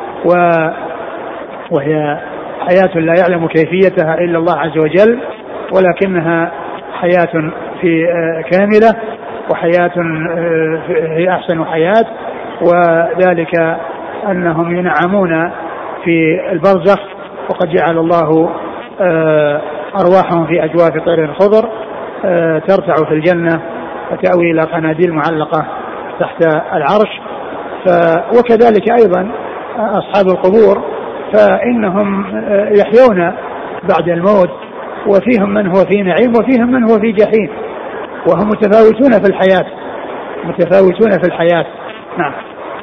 وهي حياة لا يعلم كيفيتها إلا الله عز وجل، ولكنها حياة في كاملة وحياة هي أحسن حياة، وذلك أنهم ينعمون في البرزخ، وقد جعل الله أرواحهم في أجواف طير خضر ترتع في الجنة وتأوي إلى قناديل معلقة تحت العرش. وكذلك أيضا أصحاب القبور فإنهم يحيون بعد الموت، وفيهم من هو في نعيم وفيهم من هو في جحيم، وهم متفاوتون في الحياة. نعم.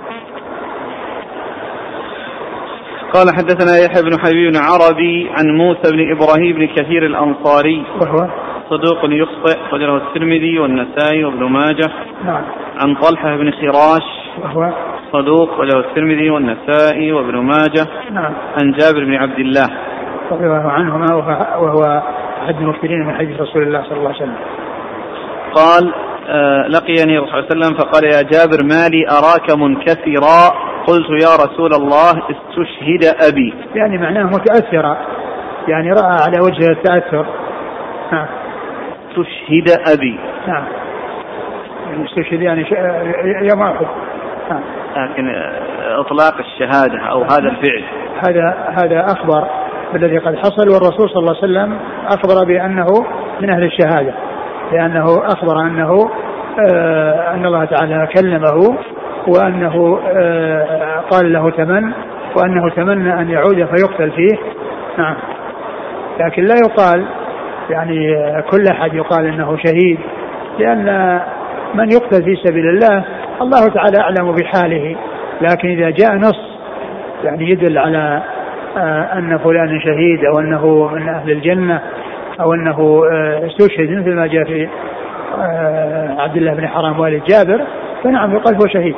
قال حدثنا يحيى بن حبيب عربي عن موسى بن إبراهيم بن كثير الأنصاري وهو صدوق يخطئ أخرجه الترمذي والنسائي وابن ماجه. نعم. عن طلحة بن خراش وهو صدوق أخرجه الترمذي والنسائي وابن ماجه. نعم. عن جابر بن عبد الله رضي الله عنهما وهو أحد المكثرين من حديث رسول الله صلى الله عليه وسلم قال لقيني رسول الله صلى الله عليه وسلم فقال يا جابر ما لي أراك منكسرا؟ قلت يا رسول الله استشهد أبي. يعني معناه متأثرا، يعني رأى على وجه التأثر. نعم. استشهد أبي. نعم. استشهد يعني يوم أحد. نعم. لكن إطلاق الشهادة أو هذا الفعل هذا أخبر بالذي قد حصل، والرسول صلى الله عليه وسلم أخبر بأنه من أهل الشهادة، لأنه أخبر أنه أن الله تعالى كلمه، وأنه قال له تمن، وأنه تمنى أن يعود فيقتل فيه. نعم. لكن لا يقال يعني كل أحد يقال أنه شهيد، لأن من يقتل في سبيل الله الله تعالى أعلم بحاله، لكن إذا جاء نص يعني يدل على أن فلان شهيد أو أنه من أهل الجنة أو أنه استشهد مثل ما جاء في عبد الله بن حرام والد جابر، فنعم يقال هو شهيد.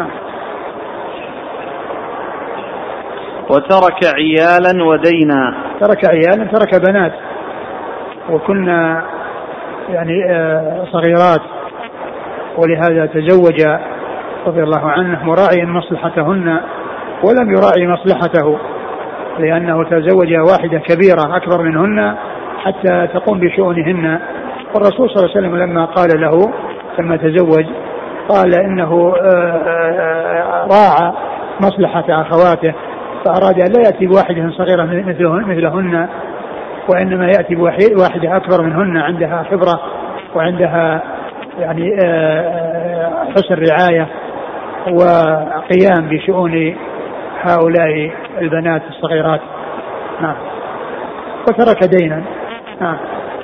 وترك عيالا ودينا. ترك عيالا، ترك بنات، وكنا يعني صغيرات، ولهذا تزوج رضي الله عنه مراعيا مصلحتهن ولم يراعي مصلحته، لأنه تزوج واحدة كبيرة أكبر منهن حتى تقوم بشؤونهن. والرسول صلى الله عليه وسلم لما قال له لما تزوج قال إنه راعى مصلحة أخواته، فأراد أن لا يأتي بواحدة صغيرة مثلهن، وإنما يأتي بواحدة أكبر منهن عندها خبرة وعندها يعني حسن رعاية وقيام بشؤون هؤلاء البنات الصغيرات. نعم. وترك دينا. نعم.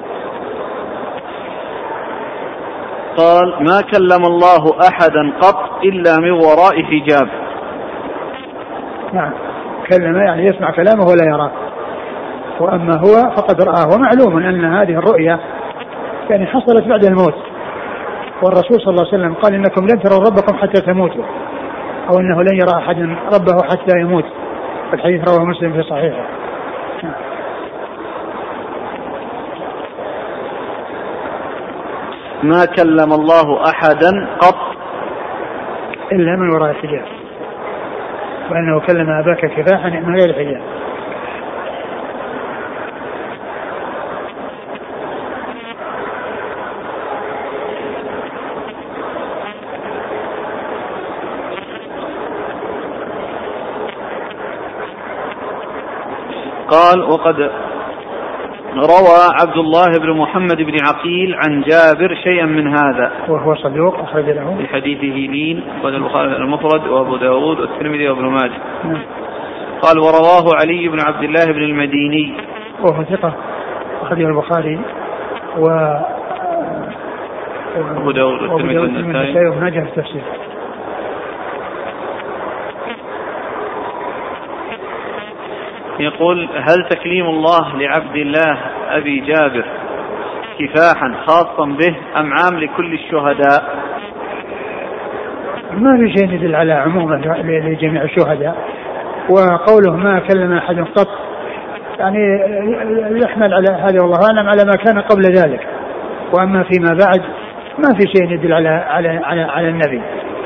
قال ما كلم الله أحدا قط إلا من وراء حجاب. نعم. كلم يعني يسمع كلامه ولا يراه، وأما هو فقد رآه. ومعلوم أن هذه الرؤيا يعني حصلت بعد الموت، والرسول صلى الله عليه وسلم قال إنكم لن تروا ربكم حتى تموتوا، أو أنه لن يرى أحد ربه حتى يموت. الحديث رواه مسلم في صحيحه. ما كلم الله أحدا قط إلا من وراء الحجاب، وأنه كلم أباك كفاحا من غير حجاب. قال وقد روى عبد الله بن محمد بن عقيل عن جابر شيئا من هذا، وهو صدوق أخرج له في حديثه لين قال البخاري المفرد وأبو داود والترمذي وابن ماجه. قال ورواه علي بن عبد الله بن المديني وهو ثقة أخرجه البخاري وأبو داود والترمذي والنسائي وابن ماجه في التفسير. يقول هل تكليم الله لعبد الله أبي جابر كفاحا خاصا به أم عام لكل الشهداء؟ ما في شيء يدل على عموما لجميع الشهداء، وقوله ما كلم أحد قط يعني يحمل على هذا والله أعلم على ما كان قبل ذلك، وأما فيما بعد ما في شيء يدل على النبي.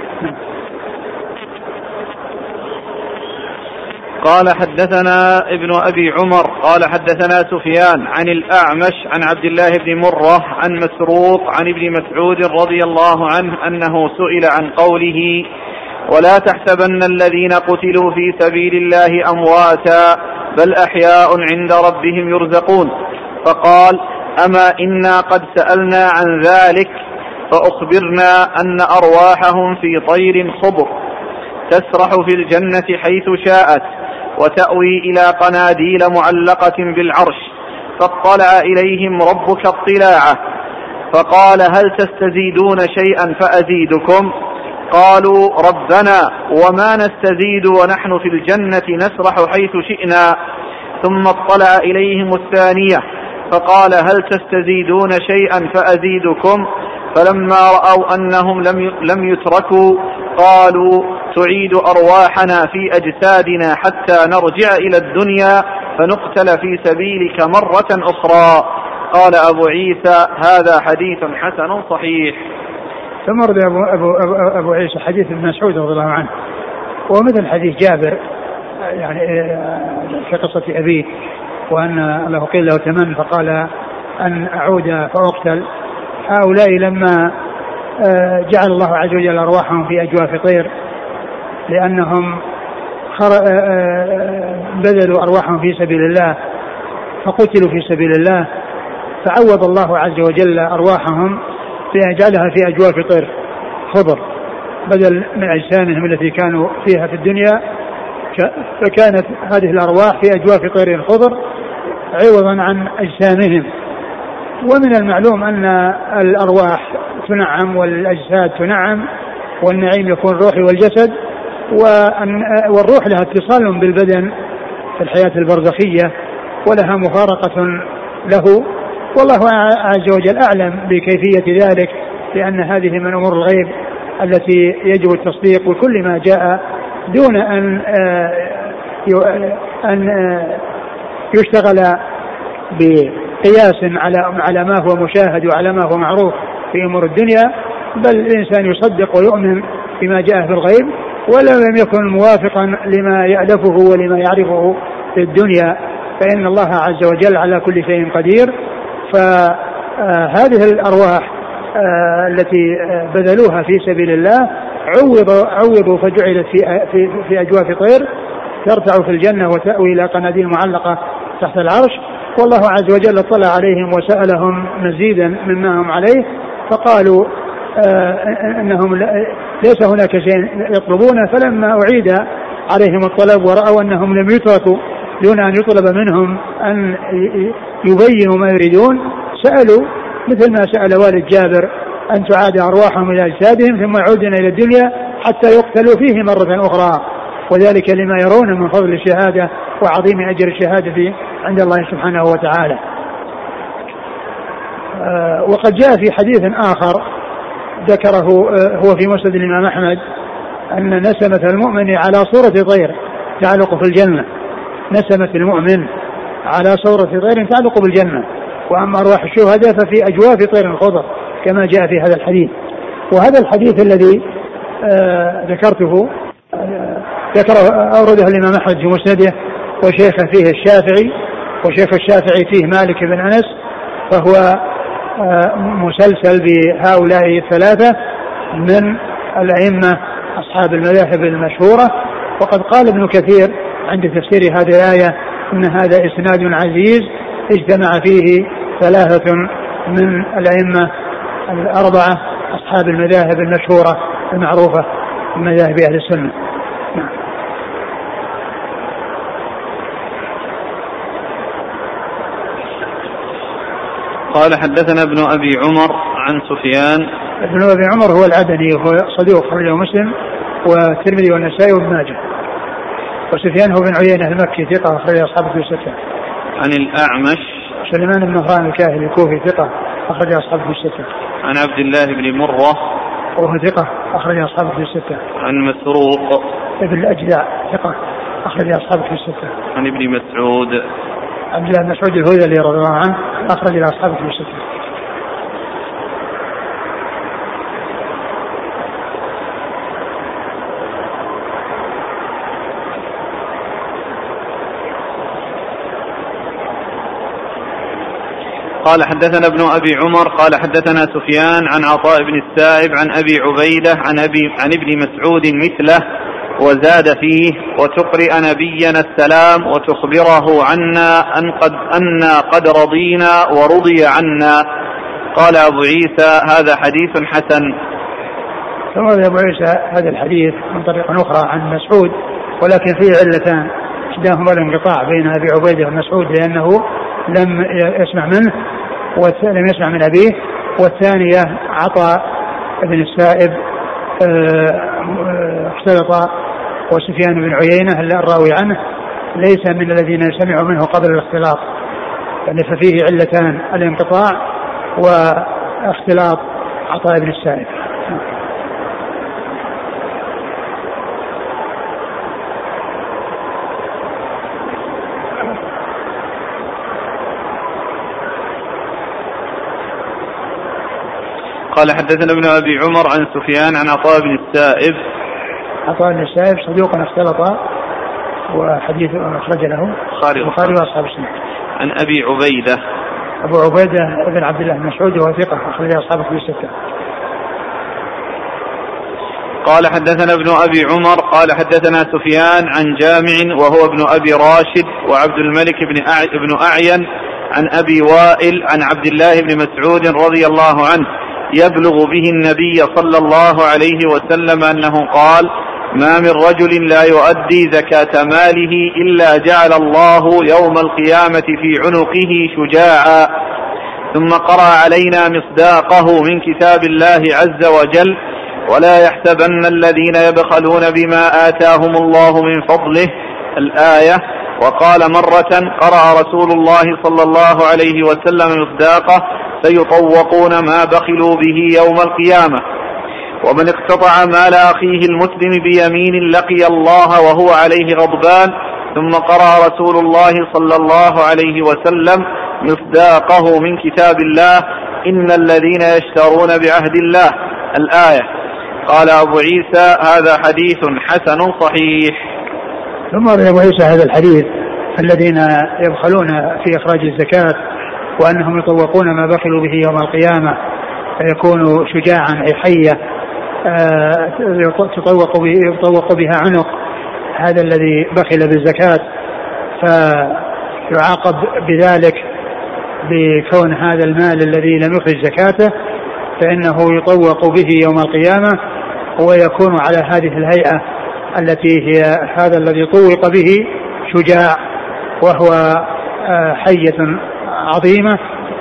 قال حدثنا ابن أبي عمر قال حدثنا سفيان عن الأعمش عن عبد الله بن مرة عن مسروق عن ابن مسعود رضي الله عنه أنه سئل عن قوله ولا تحسبن الذين قتلوا في سبيل الله أمواتا بل أحياء عند ربهم يرزقون، فقال أما إنا قد سألنا عن ذلك فأخبرنا أن أرواحهم في طير خضر تسرح في الجنة حيث شاءت وتأوي إلى قناديل معلقة بالعرش، فاطلع إليهم ربك اطلاعه فقال هل تستزيدون شيئا فأزيدكم؟ قالوا ربنا وما نستزيد ونحن في الجنة نسرح حيث شئنا. ثم اطلع إليهم الثانية فقال هل تستزيدون شيئا فأزيدكم؟ فلما رأوا أنهم لم يتركوا قالوا تعيد أرواحنا في أجسادنا حتى نرجع إلى الدنيا فنقتل في سبيلك مرة أخرى. قال أبو عيسى هذا حديث حسن صحيح. ثم رد أبو عيسى حديث ابن مسعود رضي الله عنه ومثل حديث جابر يعني في قصة أبيه، وأن الله قيل له تمن فقال أن أعود فأقتل. هؤلاء لما جعل الله عز وجل أرواحهم في أجواف طير لأنهم بذلوا أرواحهم في سبيل الله فقتلوا في سبيل الله، فعوض الله عز وجل أرواحهم فجعلها في أجواف طير خضر بدل من أجسامهم التي كانوا فيها في الدنيا، فكانت هذه الأرواح في أجواف طير خضر عوضا عن أجسامهم. ومن المعلوم أن الأرواح تنعم والأجساد تنعم، والنعيم يكون الروح والجسد، والروح لها اتصال بالبدن في الحياة البرزخية ولها مفارقة له، والله عز وجل أعلم بكيفية ذلك، لأن هذه من أمور الغيب التي يجب التصديق بكل ما جاء دون أن يشتغل بقياس على ما هو مشاهد وعلى ما هو معروف في أمور الدنيا، بل الإنسان يصدق ويؤمن بما جاء في الغيب ولو لم يكن موافقا لما يألفه ولما يعرفه في الدنيا فإن الله عز وجل على كل شيء قدير. فهذه الأرواح التي بذلوها في سبيل الله عوضوا فجعلت في أجواف طير ترتع في الجنة وتأوي إلى قناديل معلقة تحت العرش. والله عز وجل اطلع عليهم وسألهم مزيدا مما هم عليه، فقالوا أنهم ليس هناك شيء يطلبونه. فلما أعيد عليهم الطلب ورأوا أنهم لم يتركوا دون أن يطلب منهم أن يبينوا ما يريدون، سألوا مثل ما سأل والد جابر أن تعاد أرواحهم إلى أجسادهم ثم يعودون إلى الدنيا حتى يقتلوا فيه مرة أخرى، وذلك لما يرون من فضل الشهادة وعظيم أجر الشهادة عند الله سبحانه وتعالى. وقد جاء في حديث آخر ذكره هو في مسند الإمام أحمد أن نسمة المؤمن على صورة طير تعلق في الجنة، نسمة المؤمن على صورة طير تعلق بالجنة، وأما أرواح الشهداء ففي أجواف طير خضر كما جاء في هذا الحديث. وهذا الحديث الذي ذكرته أورده الإمام أحمد في مسنده، وشيخه فيه الشافعي، وشيخ الشافعي فيه مالك بن أنس، فهو مسلسل بهؤلاء الثلاثة من الأئمة أصحاب المذاهب المشهورة. وقد قال ابن كثير عند تفسير هذه الآية إن هذا إسناد عزيز اجتمع فيه ثلاثة من الأئمة الأربعة أصحاب المذاهب المشهورة المعروفة من مذاهب أهل السنة. قال حدثنا ابن أبي عمر عن سفيان. ابن أبي عمر هو العدني، هو صدوق أخرجه مسلم والترمذي والنسائي وابن ماجه. وسفيان هو بن عيينة المكي ثقة أخرج أصحاب الكتب الستة. عن الأعمش سليمان بن مهران الكاهلي الكوفي ثقة أخرج أصحاب الكتب الستة. عن عبد الله بن مرة وهو ثقة أخرج أصحاب الكتب الستة. عن مسروق ابن الأجدع ثقة أخرج أصحاب الكتب الستة. عن ابن مسعود عبد الله بن مسعود الهذلي رضي الله عنه أخرج أصحاب الكتب الستة. قال حدثنا ابن أبي عمر قال حدثنا سفيان عن عطاء بن السائب عن أبي عبيدة عن ابن مسعود مثله وزاد فيه وتقرئ نبينا السلام وتخبره عنا أنا قد رضينا ورضي عنا. قال أبو عيسى هذا حديث حسن. ثم أبو عيسى هذا الحديث من طريق أخرى عن مسعود ولكن فيه علتان، إحداهما الانقطاع بين أبي عبيدة ومسعود لأنه لم يسمع منه ولم يسمع من أبيه، والثانية عطاء بن السائب اختلط وسفيان بن عيينة الراوي عنه ليس من الذين سمعوا منه قبل الاختلاط، يعني ففيه علتان الانقطاع واختلاط عطاء بن السائب. قال حدثنا ابن أبي عمر عن سفيان عن عطاء بن السائب. عطاء بن السائب صدوق اختلط وحديث أخرج له البخاري وأصحاب السنة. عن أبي عبيدة أبو عبيدة بن عبد الله بن مسعود وهو ثقة أخرج أصحاب الكتب الستة. قال حدثنا ابن أبي عمر قال حدثنا سفيان عن جامع وهو ابن أبي راشد وعبد الملك بن أعين عن أبي وائل عن عبد الله بن مسعود رضي الله عنه يبلغ به النبي صلى الله عليه وسلم أنه قال ما من رجل لا يؤدي زكاة ماله إلا جعل الله يوم القيامة في عنقه شجاعا. ثم قرأ علينا مصداقه من كتاب الله عز وجل ولا يحسبن الذين يبخلون بما آتاهم الله من فضله الآية. وقال مرة قرأ رسول الله صلى الله عليه وسلم مصداقه سيطوقون ما بخلوا به يوم القيامة. ومن اقتطع مال أخيه المسلم بيمين لقي الله وهو عليه غضبان. ثم قرأ رسول الله صلى الله عليه وسلم مصداقه من كتاب الله إن الذين يشترون بعهد الله الآية. قال أبو عيسى هذا حديث حسن صحيح. ثم أبو عيسى هذا الحديث الذين يبخلون في إخراج الزكاة وأنهم يطوقون ما بخلوا به يوم القيامة فيكون شجاعا أي حية يطوق بها عنق هذا الذي بخل بالزكاة، فيعاقب بذلك بكون هذا المال الذي لم يخرج زكاته فإنه يطوق به يوم القيامة ويكون على هذه الهيئة التي هي هذا الذي طوق به شجاع وهو حية عظيمة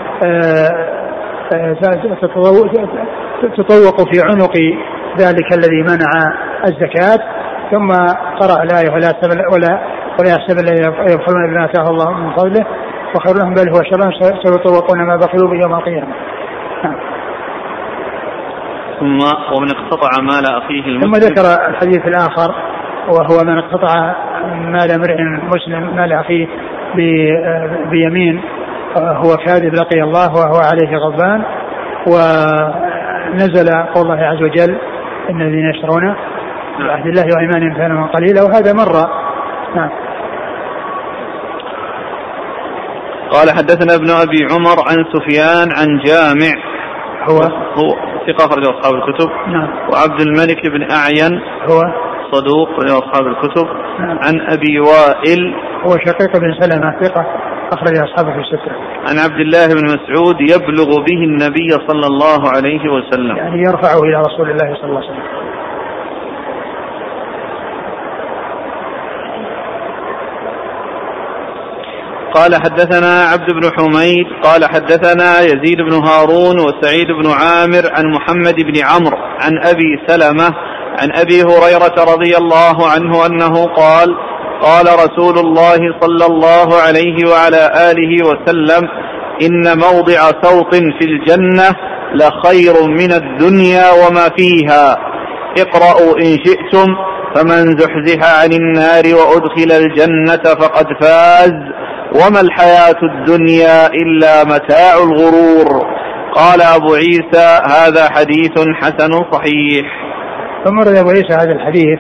تطوق في عنق ذلك الذي منع الزكاة. ثم قرأ الآية ولا يحسب الذين يبخلون بما آتاهم الله من فضله وخير لهم بل هو شر سيطوقون ما بخلوا به يوم القيامة. ثم ومن اقتطع مال أخيه المسلم. ثم ذكر الحديث الآخر وهو من اقتطع مال امرئ مسلم مال أخيه بيمين هو كاذب لقي الله وهو عليه غضبان. ونزل قول الله عز وجل إن الذين يشترون بعهد الله وإيمانهم ثمنا قليلا وهذا مرة. نعم. قال حدثنا ابن أبي عمر عن سفيان عن جامع هو ثقة أخرج أصحاب الكتب. نعم. وعبد الملك بن أعين هو صدوق أصحاب الكتب. نعم. عن أبي وائل هو شقيق بن سلمة ثقة أخرج أصحابه في الستة. عن عبد الله بن مسعود يبلغ به النبي صلى الله عليه وسلم يعني يرفعه إلى رسول الله صلى الله عليه وسلم. قال حدثنا عبد بن حميد قال حدثنا يزيد بن هارون وسعيد بن عامر عن محمد بن عمرو عن أبي سلمة عن أبي هريرة رضي الله عنه أنه قال قال رسول الله صلى الله عليه وعلى آله وسلم إن موضع سوط في الجنة لخير من الدنيا وما فيها اقرأوا إن شئتم فمن زحزح عن النار وأدخل الجنة فقد فاز وما الحياة الدنيا إلا متاع الغرور. قال أبو عيسى هذا حديث حسن صحيح. ثم رد أبو عيسى هذا الحديث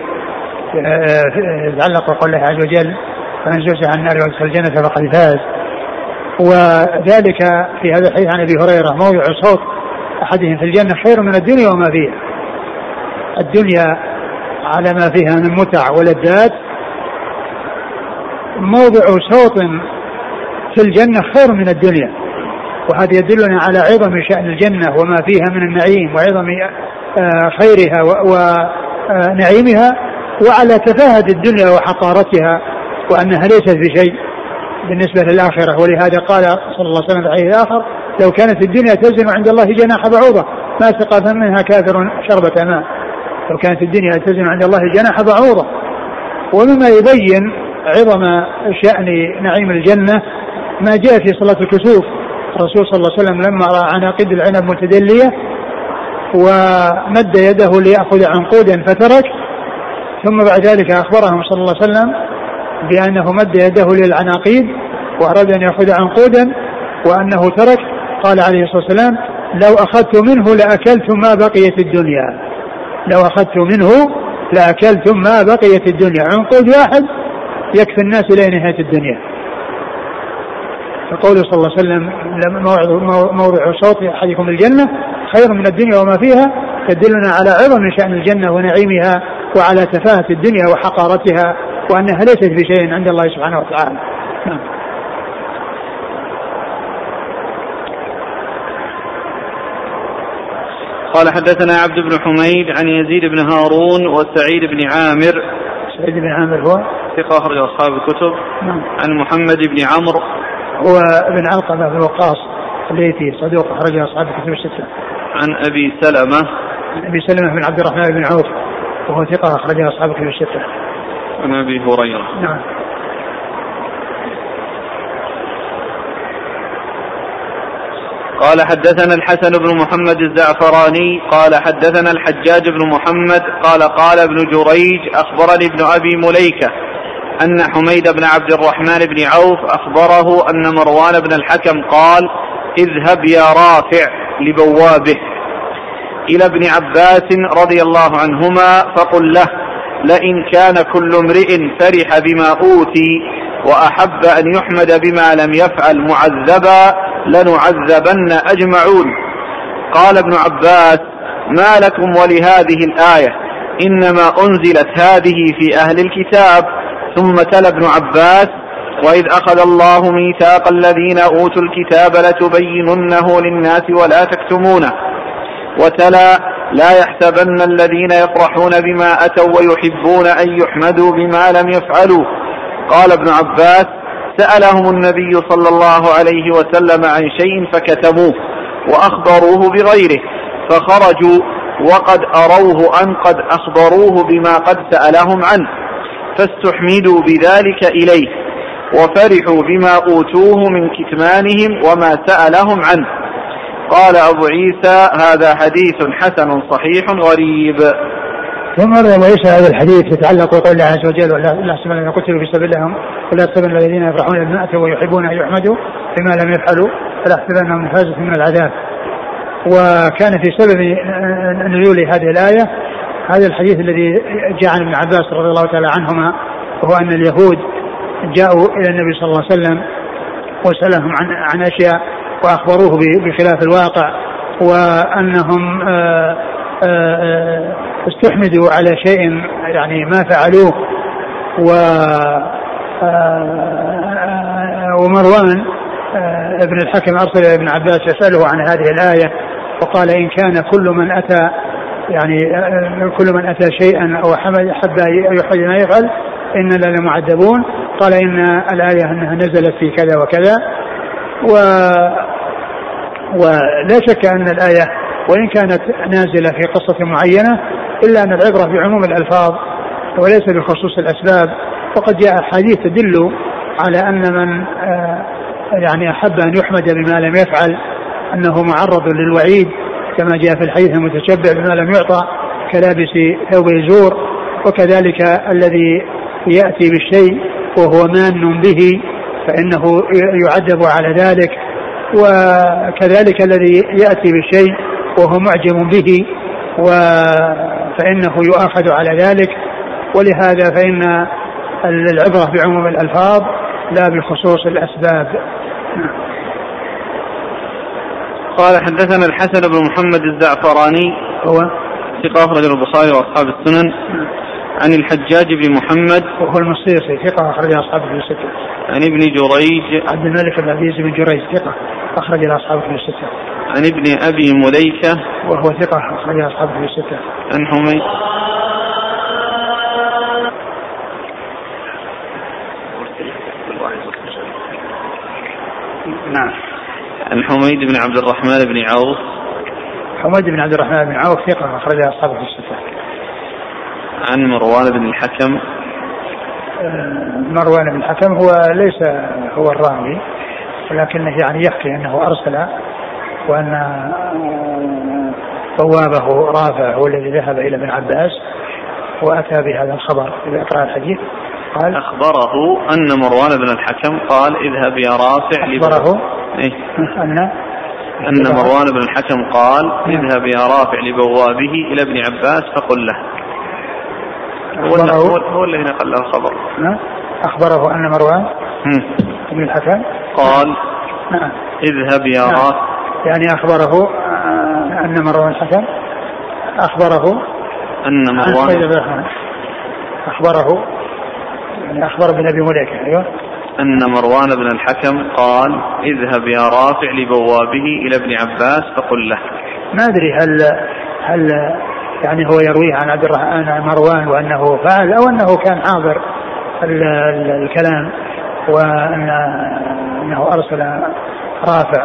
يتعلق بقول الله عز وجل فمن زحزح عن النار وادخل الجنة فقد فاز، وذلك في هذا الحديث عن أبي هريرة موضع صوت أحدهم في الجنة خير من الدنيا وما فيها. الدنيا على ما فيها من متع ولذات، موضع صوت في الجنة خير من الدنيا، وهذا يدلنا على عظم شأن الجنة وما فيها من النعيم وعظم خيرها ونعيمها، وعلى تفاهة الدنيا وحقارتها وأنها ليست بشيء بالنسبة للآخرة. ولهذا قال صلى الله عليه وسلم في الحديث الآخر لو كانت الدنيا تزن عند الله جناح بعوضة ما سقى منها كافر شربة ماء. لو كانت الدنيا تزن عند الله جناح بعوضة. ومما يبين عظم شأن نعيم الجنة ما جاء في صلاة الكسوف. الرسول صلى الله عليه وسلم لما رأى عناقيد العنب متدلية ومد يده ليأخذ عنقودا فترك، ثم بعد ذلك أخبرهم صلى الله عليه وسلم بأنه مد يده للعناقيد وأراد أن يأخذ عنقودا وأنه ترك. قال عليه الصلاة والسلام لو أخذت منه لأكلتم ما بقيت الدنيا، لو أخذت منه لأكلتم ما بقيت الدنيا. عنقود واحد يكفي الناس إلى نهاية الدنيا. فقوله صلى الله عليه وسلم موضع صوت أحدكم الجنة خير من الدنيا وما فيها تدلنا على عظم شأن الجنة ونعيمها وعلى تفاهة الدنيا وحقارتها وأنها ليست بشيء عند الله سبحانه وتعالى. قال حدثنا عبد بن حميد عن يزيد بن هارون وسعيد بن عامر. سعيد بن عامر هو ثقة أخرج أصحاب الكتب. عن محمد بن عمرو هو ابن علقمة بن وقاص الليثي صدوق أخرج أصحاب الكتب الستة. عن أبي سلمة أبي سلمة بن عبد الرحمن بن عوف وهو ثقة أخرج أصحاب الكتب الستة. عن أبي هريرة. نعم. قال حدثنا الحسن بن محمد الزعفراني قال حدثنا الحجاج بن محمد قال ابن جريج أخبرني ابن أبي مليكة أن حميد بن عبد الرحمن بن عوف أخبره أن مروان بن الحكم قال اذهب يا رافع لبوابه إلى ابن عباس رضي الله عنهما فقل له لئن كان كل امرئ فرح بما أوتي وأحب أن يحمد بما لم يفعل معذبا لنعذبن أجمعون. قال ابن عباس: ما لكم ولهذه الآية؟ إنما أنزلت هذه في أهل الكتاب. ثم تلا ابن عباس: وإذ أخذ الله ميثاق الذين أوتوا الكتاب لتبيننه للناس ولا تكتمونه. وتلا: لا يحسبن الذين يفرحون بما أتوا ويحبون أن يحمدوا بما لم يفعلوا. قال ابن عباس: سألهم النبي صلى الله عليه وسلم عن شيء فكتموه وأخبروه بغيره، فخرجوا وقد أروه أن قد أخبروه بما قد سألهم عنه، فاستحمدوا بذلك إليه، وفرحوا بما أوتوه من كتمانهم وما سألهم عنه. قال أبو عيسى: هذا حديث حسن صحيح غريب. ثم ليس هذا الحديث يتعلق بقول الله عز وجل: ولا يحسبن الذين قتلوا في سبيل الله ولا يحسبن الذين يفرحون بما أتوا ويحبون أن يحمدوا بما لم يفعلوا فلا يحسبنهم فازة من العذاب. وكان في سبب نزول هذه الآية هذا الحديث الذي جاء عن ابن عباس رضي الله تعالى عنهما، وهو أن اليهود جاءوا إلى النبي صلى الله عليه وسلم وسألهم عن أشياء وأخبروه بخلاف الواقع، وأنهم استحمدوا على شيء يعني ما فعلوه. ومروان ابن الحكم أرسل ابن عباس يسأله عن هذه الآية، وقال: إن كان كل من أتى شيئا أو حب يحمد ما يفعل إننا لمعذبون. قال: إن الآية أنها نزلت في كذا وكذا. ولا شك أن الآية وإن كانت نازلة في قصة معينة إلا أن العبرة بعموم الألفاظ وليس بخصوص الأسباب. وقد جاء حديث تدل على أن من يعني أحب أن يحمد بما لم يفعل أنه معرض للوعيد، كما جاء في الحديث: المتشبع بما لم يعطى كلابس ثوب الزور. وكذلك الذي يأتي بالشيء وهو مان به فإنه يعذب على ذلك، وكذلك الذي يأتي بالشيء وهو معجم به فإنه يؤاخذ على ذلك. ولهذا فإن العبرة بعموم الألفاظ لا بخصوص الأسباب. قال: حدثنا الحسن بن محمد الزعفراني هو ثقة أخرج البخاري وأصحاب السنن. عن الحجاج بن محمد وهو المصيصي ثقة أخرج أصحاب الستة. عن ابن جريج عبد الملك بن عبد العزيز بن جريج ثقة أخرج أصحاب الستة. عن ابن أبي مليكة وهو ثقة أخرج أصحاب الستة. عن حميد نعم. عن حميد بن عبد الرحمن بن عوف. حميد بن عبد الرحمن بن عوف ثقة أخرج أصحاب الستة. عن مروان بن الحكم. مروان بن الحكم هو ليس هو الراوي، ولكنه يعني يحكي أنه أرسل، وأن بوابه رافع هو الذي ذهب إلى ابن عباس وأتى بهذا الخبر بإقراء الحديث. قال: أخبره أن مروان بن الحكم قال: اذهب يا رافع. أخبره أن مروان بن الحكم قال: اذهب يا رافع لبوابه إلى ابن عباس فقل له. هو الذي نقل له الخبر. أخبره أن مروان بن الحكم قال: اذهب يا رافع. يعني أخبره أن مروان الحكم أخبره أن مروان أخبره يعني أخبر بن أبي مليكة. أيوه. أن مروان بن الحكم قال: اذهب يا رافع لبوابه إلى ابن عباس فقل له. ما أدري هل يعني هو يرويه عن عبد الرحمن مروان وأنه فعل، أو أنه كان حاضر الكلام وأنه أرسل رافع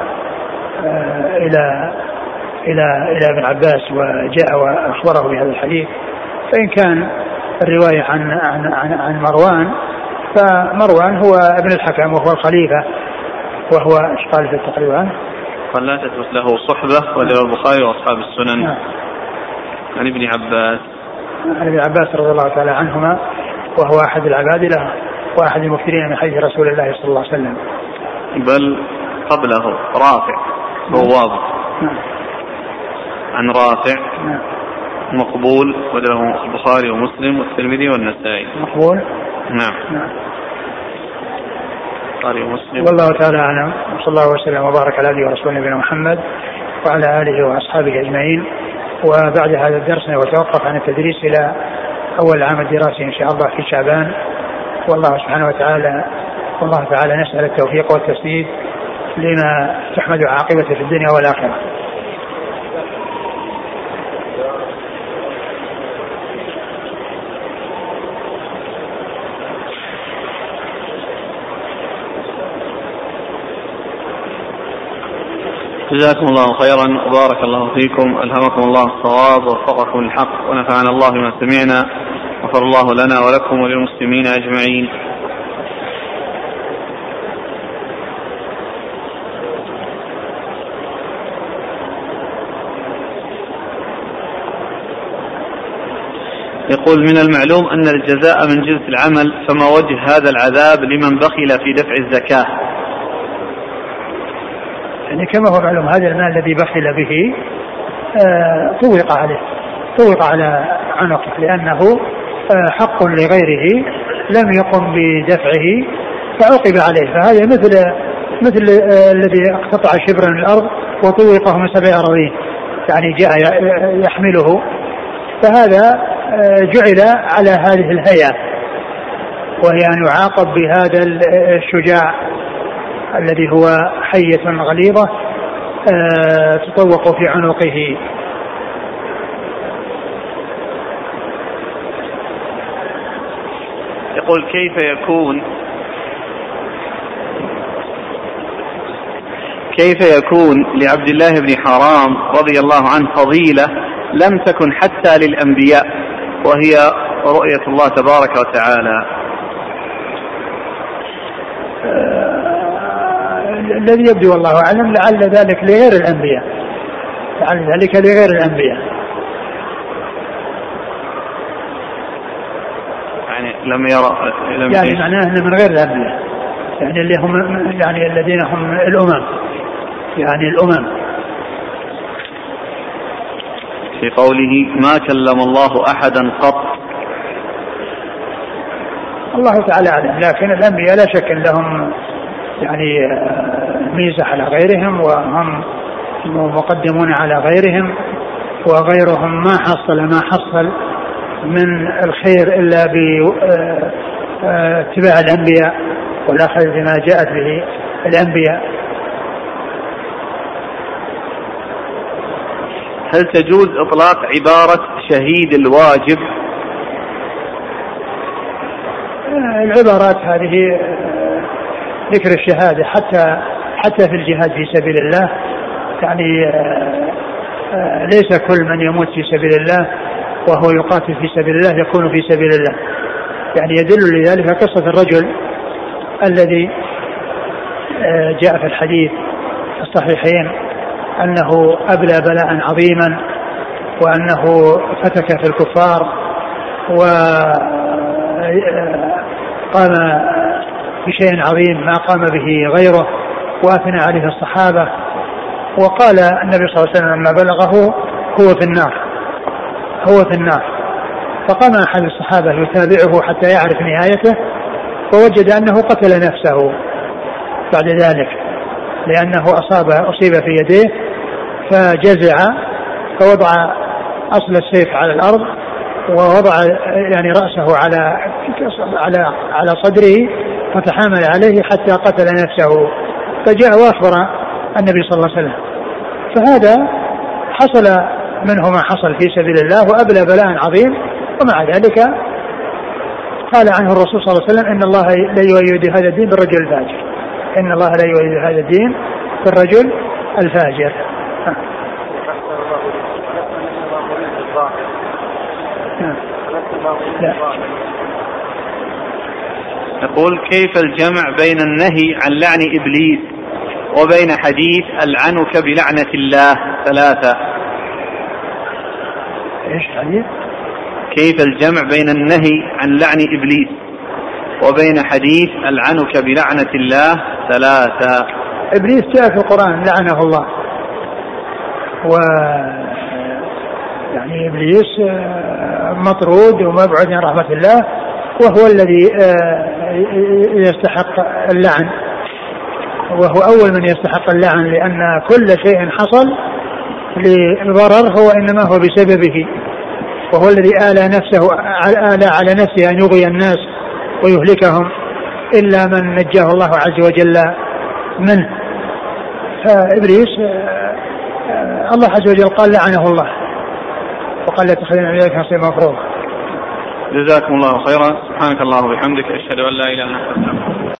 إلى ابن عباس وجاء وأخبره بهذا الحديث. فإن كان الرواية عن مروان، فمروان هو ابن الحكم وهو الخليفة، وهو قال في التقريب عنه قال: لا تثبت له صحبة، وله البخاري وأصحاب السنن. عن ابن عباس. عن ابن عباس رضي الله تعالى عنهما، وهو أحد العباد له وأحد المكثرين من حديث رسول الله صلى الله عليه وسلم. بل قبله رافع بواب. عن رافع مقبول، وله البخاري ومسلم والترمذي والنسائي. مقبول. نعم. البخاري ومسلم. والله تعالى أعلم، صلى الله وسلم وبارك على نبينا ورسوله نبينا محمد وعلى آله وأصحابه أجمعين. وبعد هذا الدرس وتوقف عن التدريس إلى أول عام الدراسي إن شاء الله في شعبان، والله سبحانه وتعالى نسأل التوفيق والتسديد لما تحمد عاقبته في الدنيا والآخرة. جزاكم الله خيرا وبارك الله فيكم، ألهمكم الله الصواب ووفقكم للحق، ونفعنا الله بما سمعنا، غفر الله لنا ولكم وللمسلمين أجمعين. يقول: من المعلوم أن الجزاء من جنس العمل، فما وجه هذا العذاب لمن بخل في دفع الزكاة؟ يعني كما هو معلوم هذا المال الذي بخل به طوق على عنقه، لأنه حق لغيره لم يقم بدفعه فعوقب عليه. فهذا مثل الذي اقتطع شبرا من الأرض وطوقه من 7 أراضين، يعني جاء يحمله، فهذا جعل على هذه الهيئة، وهي أن يعاقب بهذا الشجاع الذي هو حية غليظة تطوق في عنقه. يقول: كيف يكون لعبد الله بن حرام رضي الله عنه فضيلة لم تكن حتى للأنبياء، وهي رؤية الله تبارك وتعالى؟ الذي يبدو والله أعلم لعل ذلك لغير الأنبياء، يعني لم يرى يعني معناه أنه من غير الأنبياء، يعني اللي هم يعني الذين هم الأمم، يعني الأمم. في قوله: ما كلم الله أحدا قط. الله تعالى أعلم، لكن الأنبياء لا شك لهم يعني ميزة على غيرهم، وهم مقدمون على غيرهم، وغيرهم ما حصل من الخير إلا باتباع الأنبياء والأخذ بما جاءت به الأنبياء. هل تجوز إطلاق عبارة شهيد الواجب؟ العبارات هذه ذكر الشهادة حتى في الجهاد في سبيل الله، يعني ليس كل من يموت في سبيل الله وهو يقاتل في سبيل الله يكون في سبيل الله. يعني يدل لذلك قصة الرجل الذي جاء في الحديث الصحيحين أنه أبلى بلاء عظيما، وأنه فتك في الكفار وقام بشيء عظيم ما قام به غيره، وأثنى عليه الصحابة، وقال النبي صلى الله عليه وسلم لما بلغه: هو في النار. فقام أحد الصحابة يتابعه حتى يعرف نهايته، فوجد أنه قتل نفسه بعد ذلك، لأنه أصيب في يديه فجزع، فوضع أصل السيف على الأرض، ووضع يعني رأسه على صدره، فتحامل عليه حتى قتل نفسه. فجاء وأخبر النبي صلى الله عليه وسلم، فهذا حصل منه ما حصل في سبيل الله وأبلى بلاء عظيم. ومع ذلك قال عنه الرسول صلى الله عليه وسلم: إن الله لا يؤيد هذا الدين بالرجل الفاجر. إن الله لا يؤيد هذا الدين بالرجل الفاجر. لا. يقول: كيف الجمع بين النهي عن لعن إبليس وبين حديث ألعنك بلعنة الله 3؟ إيش حديث؟ كيف الجمع بين النهي عن لعن إبليس وبين حديث ألعنك بلعنة الله 3؟ إبليس جاء في القرآن لعنه الله، يعني إبليس مطرود ومبعد عن رحمة الله، وهو الذي يستحق اللعن وهو أول من يستحق اللعن، لأن كل شيء حصل لضرر هو إنما هو بسببه، وهو الذي آلى على نفسه أن يغوي الناس ويهلكهم إلا من نجاه الله عز وجل منه. فإبليس الله عز وجل قال لعنه الله وقال لا تخذنا من ذلك نصيب مفروض. جزاكم الله خيرا. سبحانك اللهم وبحمدك أشهد أن لا إله إلا أنت.